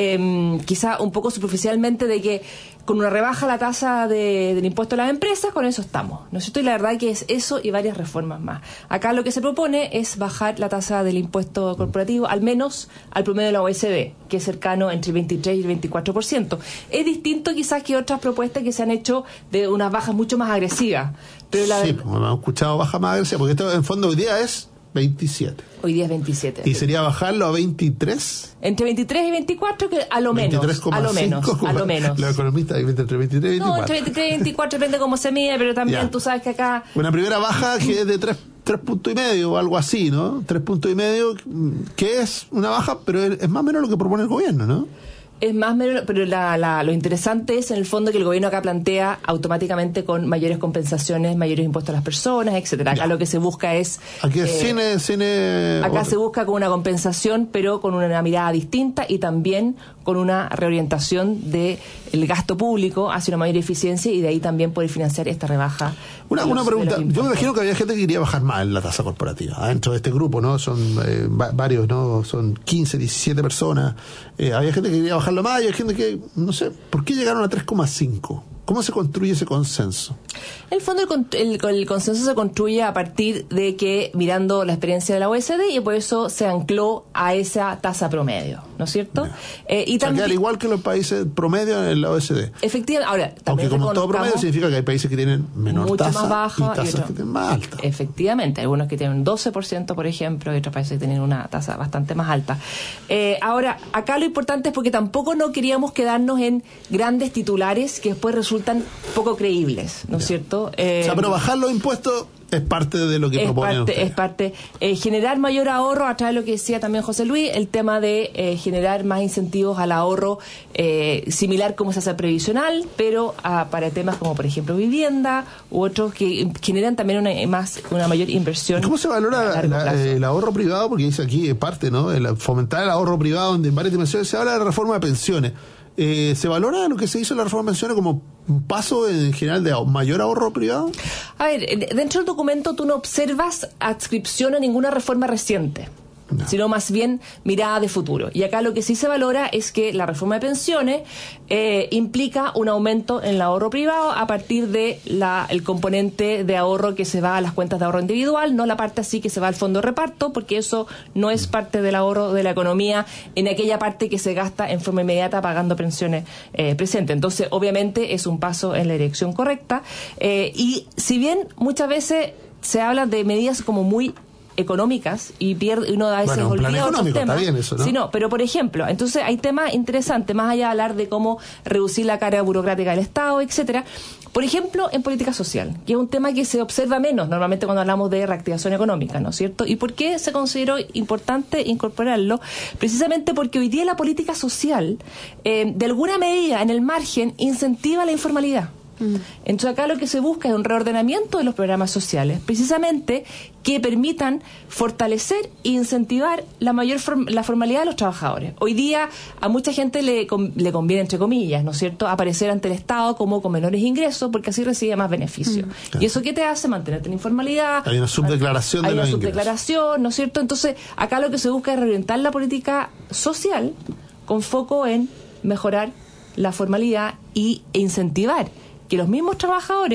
eh, quizá un poco superficialmente de que con una rebaja la tasa de, del impuesto a las empresas, con eso estamos, ¿no es cierto? Y la verdad que es eso y varias reformas más. Acá lo que se propone es bajar la tasa del impuesto corporativo al menos al promedio de la O E C D, que es cercano entre el veintitrés y el veinticuatro por ciento. Es distinto quizás que otras propuestas que se han hecho de unas bajas mucho más agresivas. Pero la sí, pues, hemos escuchado bajas más agresivas, porque esto en fondo hoy día es veintisiete. Hoy día es veintisiete. ¿Y sería bajarlo a veintitrés? Entre veintitrés y veinticuatro, que a lo menos. A lo menos. A lo menos. Los economistas dicen entre veintitrés y veinticuatro. No, entre veintitrés y veinticuatro depende cómo se mide, pero también ya. Tú sabes que acá. Una primera baja que es de tres, tres puntos y medio o algo así, ¿no? Tres puntos y medio, que es una baja, pero es más o menos lo que propone el gobierno, ¿no? Es más, pero la, la, lo interesante es en el fondo que el gobierno acá plantea automáticamente con mayores compensaciones, mayores impuestos a las personas, etcétera. Acá ya. Lo que se busca es aquí es eh, cine, cine acá o... se busca con una compensación, pero con una mirada distinta y también con una reorientación de el gasto público hacia una mayor eficiencia y de ahí también poder financiar esta rebaja. Una, los, una pregunta, yo me imagino que había gente que quería bajar más la tasa corporativa dentro de este grupo, ¿no? Son eh, va, varios, ¿no? Son quince, diecisiete personas. Eh, había gente que quería bajarlo más y hay gente que, no sé, ¿por qué llegaron a tres coma cinco? ¿Cómo se construye ese consenso? En el fondo, el, el, el consenso se construye a partir de que, mirando la experiencia de la O E C D, y por eso se ancló a esa tasa promedio, ¿no es cierto? Eh, y o sea, también, que al igual que los países promedio en la O E C D. Efectivamente. Ahora, aunque como todo promedio significa que hay países que tienen menor mucho tasa más baja y tasas y otro, que tienen más alta. Efectivamente. Algunos que tienen un doce por ciento, por ejemplo, y otros países que tienen una tasa bastante más alta. Eh, ahora, acá lo importante es porque tampoco no queríamos quedarnos en grandes titulares que después resultan poco creíbles, ¿no es cierto? Eh, o sea, pero bajar los impuestos es parte de lo que es proponen parte, ustedes. Es parte. Eh, generar mayor ahorro, a través de lo que decía también José Luis, el tema de eh, generar más incentivos al ahorro, eh, similar como se hace previsional, pero ah, para temas como, por ejemplo, vivienda u otros que generan también una, más, una mayor inversión. ¿Cómo se valora la, el ahorro privado? Porque dice aquí, es parte, ¿no? El fomentar el ahorro privado en varias dimensiones. Se habla de la reforma de pensiones. Eh, ¿Se valora lo que se hizo en la reforma de pensiones como un paso en general de mayor ahorro privado? A ver, dentro del documento tú no observas adscripción a ninguna reforma reciente. No. Sino más bien mirada de futuro. Y acá lo que sí se valora es que la reforma de pensiones eh, implica un aumento en el ahorro privado a partir de la, el componente de ahorro que se va a las cuentas de ahorro individual, no la parte así que se va al fondo de reparto, porque eso no es parte del ahorro de la economía en aquella parte que se gasta en forma inmediata pagando pensiones eh, presentes. Entonces, obviamente, es un paso en la dirección correcta. Eh, y si bien muchas veces se habla de medidas como muy económicas y pierde uno a veces bueno, olvida otros temas. Está bien eso, ¿no? Sí, no, pero por ejemplo, entonces hay temas interesantes, más allá de hablar de cómo reducir la carga burocrática del Estado, etcétera. Por ejemplo, en política social, que es un tema que se observa menos normalmente cuando hablamos de reactivación económica, ¿no es cierto? ¿Y por qué se consideró importante incorporarlo? Precisamente porque hoy día la política social, eh, de alguna medida, en el margen, incentiva la informalidad. Entonces acá lo que se busca es un reordenamiento de los programas sociales, precisamente que permitan fortalecer e incentivar la mayor form- la formalidad de los trabajadores. Hoy día a mucha gente le, com- le conviene, entre comillas, ¿no es cierto?, aparecer ante el Estado como con menores ingresos porque así recibe más beneficios. Mm, claro. ¿Y eso qué te hace? Mantenerte en informalidad. Hay una subdeclaración hay de una los subdeclaración, ingresos. ¿No es cierto? Entonces acá lo que se busca es reorientar la política social con foco en mejorar la formalidad y, e incentivar que los mismos trabajadores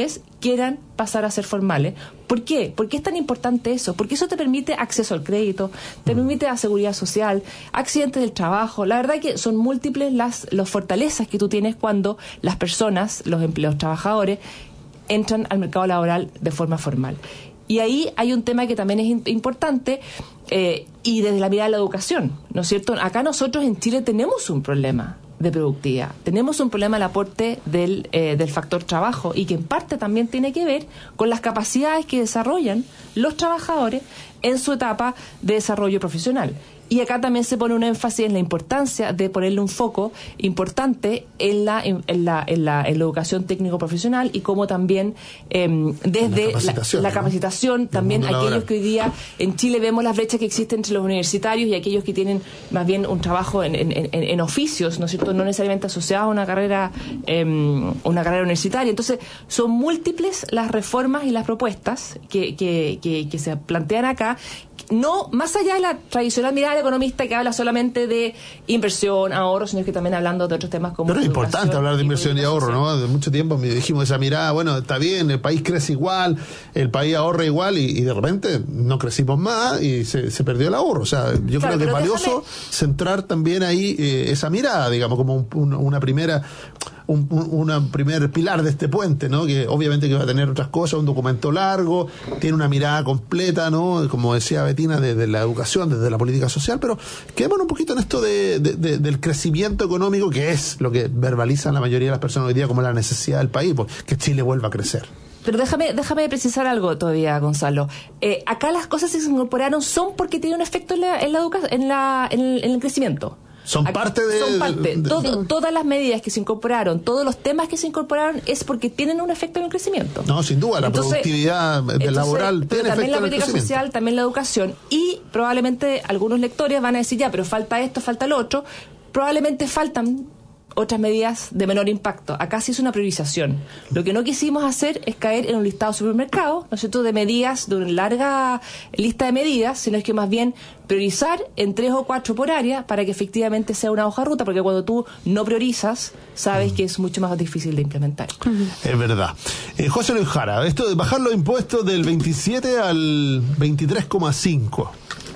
quieran pasar a ser formales. ¿Por qué? ¿Por qué es tan importante eso? Porque eso te permite acceso al crédito, te permite la seguridad social, accidentes del trabajo. La verdad que son múltiples las, las fortalezas que tú tienes cuando las personas, los empleados, trabajadores, entran al mercado laboral de forma formal. Y ahí hay un tema que también es importante, eh, y desde la mirada de la educación, ¿no es cierto? Acá nosotros en Chile tenemos un problema de productividad, tenemos un problema del aporte del, eh, del factor trabajo, y que en parte también tiene que ver con las capacidades que desarrollan los trabajadores en su etapa de desarrollo profesional. Y acá también se pone un énfasis en la importancia de ponerle un foco importante en la en, en la, en la, en la educación técnico-profesional, y cómo también eh, desde la capacitación, la, la capacitación ¿no? También aquellos laboral. Que hoy día en Chile vemos las brechas que existen entre los universitarios y aquellos que tienen más bien un trabajo en, en, en, en oficios, ¿no es cierto?, no necesariamente asociados a una carrera, eh, una carrera universitaria. Entonces, son múltiples las reformas y las propuestas que, que, que, que se plantean acá, no más allá de la tradicional mirada del economista que habla solamente de inversión, ahorro, sino que también hablando de otros temas como... Pero es importante hablar de inversión y ahorro, ¿no? De mucho tiempo me dijimos esa mirada, bueno, está bien, el país crece igual, el país ahorra igual, y, y de repente no crecimos más y se, se perdió el ahorro. O sea, yo claro, creo que es valioso déjame... centrar también ahí eh, esa mirada, digamos, como un, un, una primera... Un, un una primer pilar de este puente, ¿no? Que obviamente que va a tener otras cosas, un documento largo, tiene una mirada completa, ¿no? Como decía Betina, desde la educación, desde la política social, pero quedémonos un poquito en esto de, de, de, del crecimiento económico, que es lo que verbalizan la mayoría de las personas hoy día como la necesidad del país, pues, que Chile vuelva a crecer. Pero déjame déjame precisar algo todavía, Gonzalo. Eh, acá las cosas que se incorporaron son porque tienen un efecto en la, en la educación, en, la, en, el, en el crecimiento. Son parte de... Son parte. de, de Todo, todas las medidas que se incorporaron, todos los temas que se incorporaron es porque tienen un efecto en el crecimiento. No, sin duda, la entonces, productividad entonces, laboral tiene efecto en el crecimiento. También la política social, también la educación. Y probablemente algunos lectores van a decir, ya, pero falta esto, falta lo otro. Probablemente faltan otras medidas de menor impacto. Acá sí es una priorización. Lo que no quisimos hacer es caer en un listado de supermercados, ¿no es cierto?, de medidas, de una larga lista de medidas, sino es que más bien priorizar en tres o cuatro por área para que efectivamente sea una hoja de ruta, porque cuando tú no priorizas, sabes que es mucho más difícil de implementar. Es verdad. Eh, José Luis Jara, esto de bajar los impuestos del veintisiete al veintitrés coma cinco,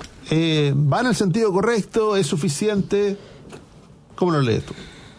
eh, ¿va en el sentido correcto? ¿Es suficiente? ¿Cómo lo lees tú?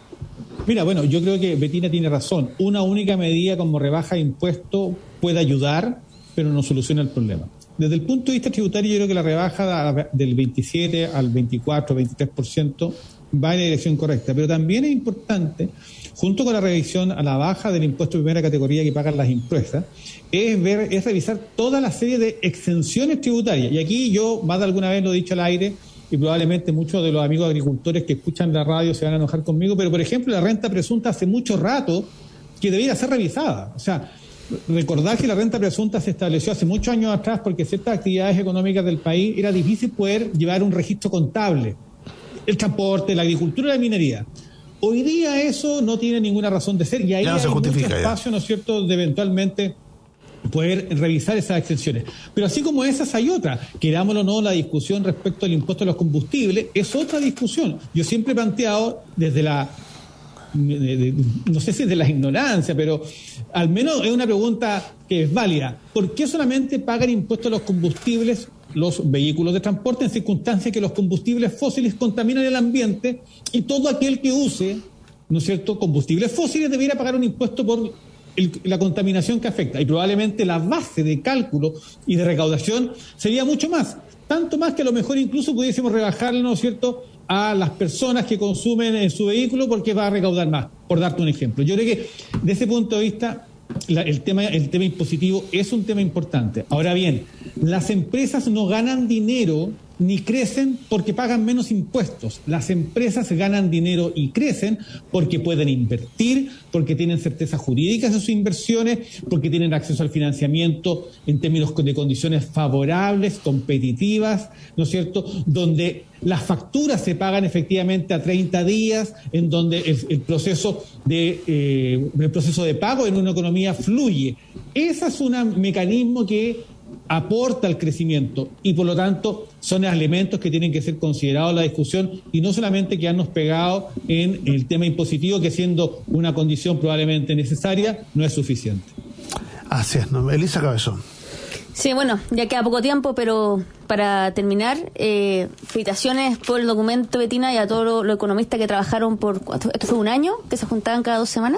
Mira, bueno, yo creo que Betina tiene razón. Una única medida como rebaja de impuesto puede ayudar, pero no soluciona el problema. Desde el punto de vista tributario, yo creo que la rebaja del veintisiete al veinticuatro, veintitrés por ciento va en la dirección correcta. Pero también es importante, junto con la revisión a la baja del impuesto de primera categoría que pagan las empresas, es ver, es revisar toda la serie de exenciones tributarias. Y aquí yo, más de alguna vez lo he dicho al aire, y probablemente muchos de los amigos agricultores que escuchan la radio se van a enojar conmigo, pero por ejemplo la renta presunta hace mucho rato que debería ser revisada. O sea, recordar que la renta presunta se estableció hace muchos años atrás porque ciertas actividades económicas del país era difícil poder llevar un registro contable. El transporte, la agricultura y la minería. Hoy día eso no tiene ninguna razón de ser, y ahí no hay mucho espacio, ¿no es cierto?, de eventualmente poder revisar esas exenciones. Pero así como esas hay otras. Querámoslo o no, la discusión respecto al impuesto a los combustibles es otra discusión. Yo siempre he planteado desde la, de, de, no sé si es de la ignorancia, pero al menos es una pregunta que es válida. ¿Por qué solamente pagan impuestos a los combustibles los vehículos de transporte en circunstancias que los combustibles fósiles contaminan el ambiente, y todo aquel que use, ¿no es cierto?, combustibles fósiles debería pagar un impuesto por El, la contaminación que afecta? Y probablemente la base de cálculo y de recaudación sería mucho más, tanto más que a lo mejor incluso pudiésemos rebajarle, ¿no es cierto?, a las personas que consumen en su vehículo, porque va a recaudar más, por darte un ejemplo. Yo creo que desde ese punto de vista la, el tema el tema impositivo es un tema importante. Ahora bien, las empresas no ganan dinero ni crecen porque pagan menos impuestos. Las empresas ganan dinero y crecen porque pueden invertir, porque tienen certezas jurídicas de sus inversiones, porque tienen acceso al financiamiento en términos de condiciones favorables, competitivas, ¿no es cierto?, donde las facturas se pagan efectivamente a treinta días, en donde el, el proceso de eh, el proceso de pago en una economía fluye. Ese es un mecanismo que aporta al crecimiento, y por lo tanto son elementos que tienen que ser considerados en la discusión, y no solamente quedarnos pegados en el tema impositivo, que siendo una condición probablemente necesaria no es suficiente. Así es, ¿no? Elisa Cabezón. Sí, bueno, ya queda poco tiempo, pero para terminar, eh, felicitaciones por el documento, Betina, y a todos los lo economistas que trabajaron por, esto fue un año, que se juntaban cada dos semanas.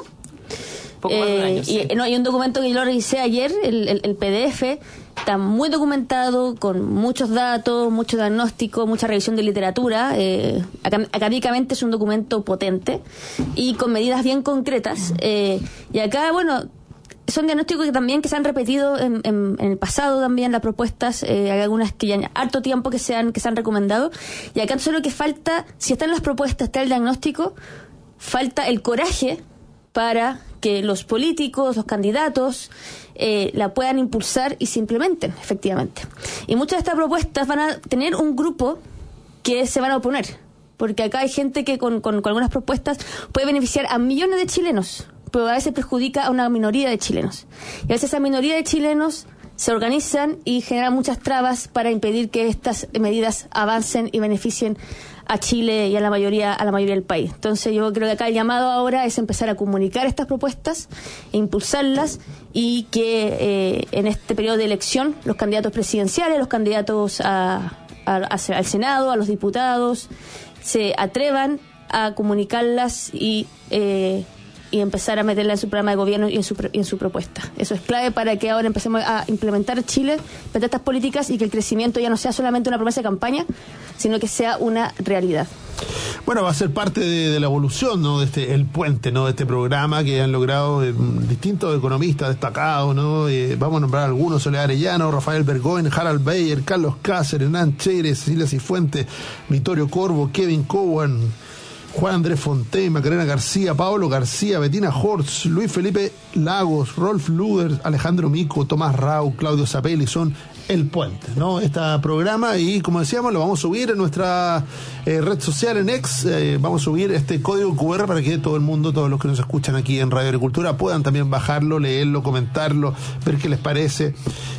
Poco más de un año, eh, sí. y, no, y un documento que yo lo revisé ayer, el, el, el P D F, está muy documentado, con muchos datos, mucho diagnóstico, mucha revisión de literatura. Eh, acá, académicamente es un documento potente y con medidas bien concretas. Eh, y acá, bueno, son diagnósticos que también que se han repetido en, en, en el pasado también, las propuestas, eh, hay algunas que ya han harto tiempo que se han, que se han recomendado. Y acá solo que falta, si están las propuestas, está el diagnóstico, falta el coraje para que los políticos, los candidatos, eh, la puedan impulsar y se implementen, efectivamente. Y muchas de estas propuestas van a tener un grupo que se van a oponer, porque acá hay gente que con, con, con algunas propuestas puede beneficiar a millones de chilenos, pero a veces perjudica a una minoría de chilenos. Y a veces esa minoría de chilenos se organizan y generan muchas trabas para impedir que estas medidas avancen y beneficien a Chile y a la mayoría a la mayoría del país. Entonces yo creo que acá el llamado ahora es empezar a comunicar estas propuestas e impulsarlas, y que eh, en este periodo de elección los candidatos presidenciales, los candidatos a, a, a, al Senado, a los diputados, se atrevan a comunicarlas y eh, y empezar a meterla en su programa de gobierno y en su, y en su propuesta. Eso es clave para que ahora empecemos a implementar Chile, implementar estas políticas, y que el crecimiento ya no sea solamente una promesa de campaña, sino que sea una realidad. Bueno, va a ser parte de, de la evolución, ¿no? De este, el puente, ¿no? De este programa que han logrado eh, distintos economistas destacados, ¿no? Eh, vamos a nombrar algunos: Soledad Arellano, Rafael Bergoen, Harald Beyer, Carlos Cáceres, Hernán Chéres, Cecilia Cifuentes, Vittorio Corvo, Kevin Cowan, Juan Andrés Fontaine, Macarena García, Pablo García, Bettina Hortz, Luis Felipe Lagos, Rolf Luder, Alejandro Mico, Tomás Rau, Claudio Zapelli, son el puente, ¿no? Este programa, y como decíamos, lo vamos a subir en nuestra eh, red social, en X. Eh, vamos a subir este código cu erre para que todo el mundo, todos los que nos escuchan aquí en Radio Agricultura, puedan también bajarlo, leerlo, comentarlo, ver qué les parece.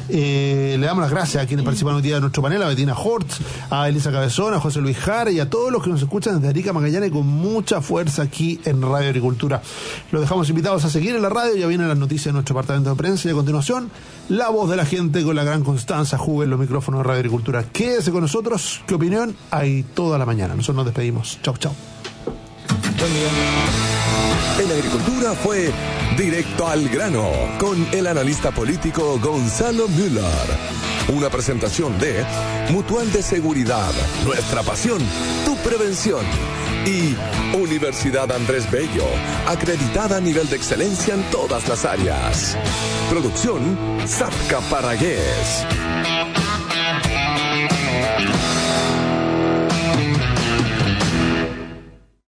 Eh, le damos las gracias a quienes participaron hoy día de nuestro panel: a Bettina Hortz, a Elisa Cabezón, a José Luis Jara y a todos los que nos escuchan desde Arica, Magallanes, con mucha fuerza aquí en Radio Agricultura. Los dejamos invitados a seguir en la radio. Ya vienen las noticias de nuestro departamento de prensa, y a continuación, la voz de la gente con la gran Constanza Juve en los micrófonos de Radio Agricultura. Quédese con nosotros. ¿Qué opinión hay toda la mañana? Nosotros nos despedimos. Chau, chau. Buen día. En Agricultura fue Directo al Grano con el analista político Gonzalo Müller. Una presentación de Mutual de Seguridad, nuestra pasión, tu prevención. Y Universidad Andrés Bello, acreditada a nivel de excelencia en todas las áreas. Producción Zapca Paragués.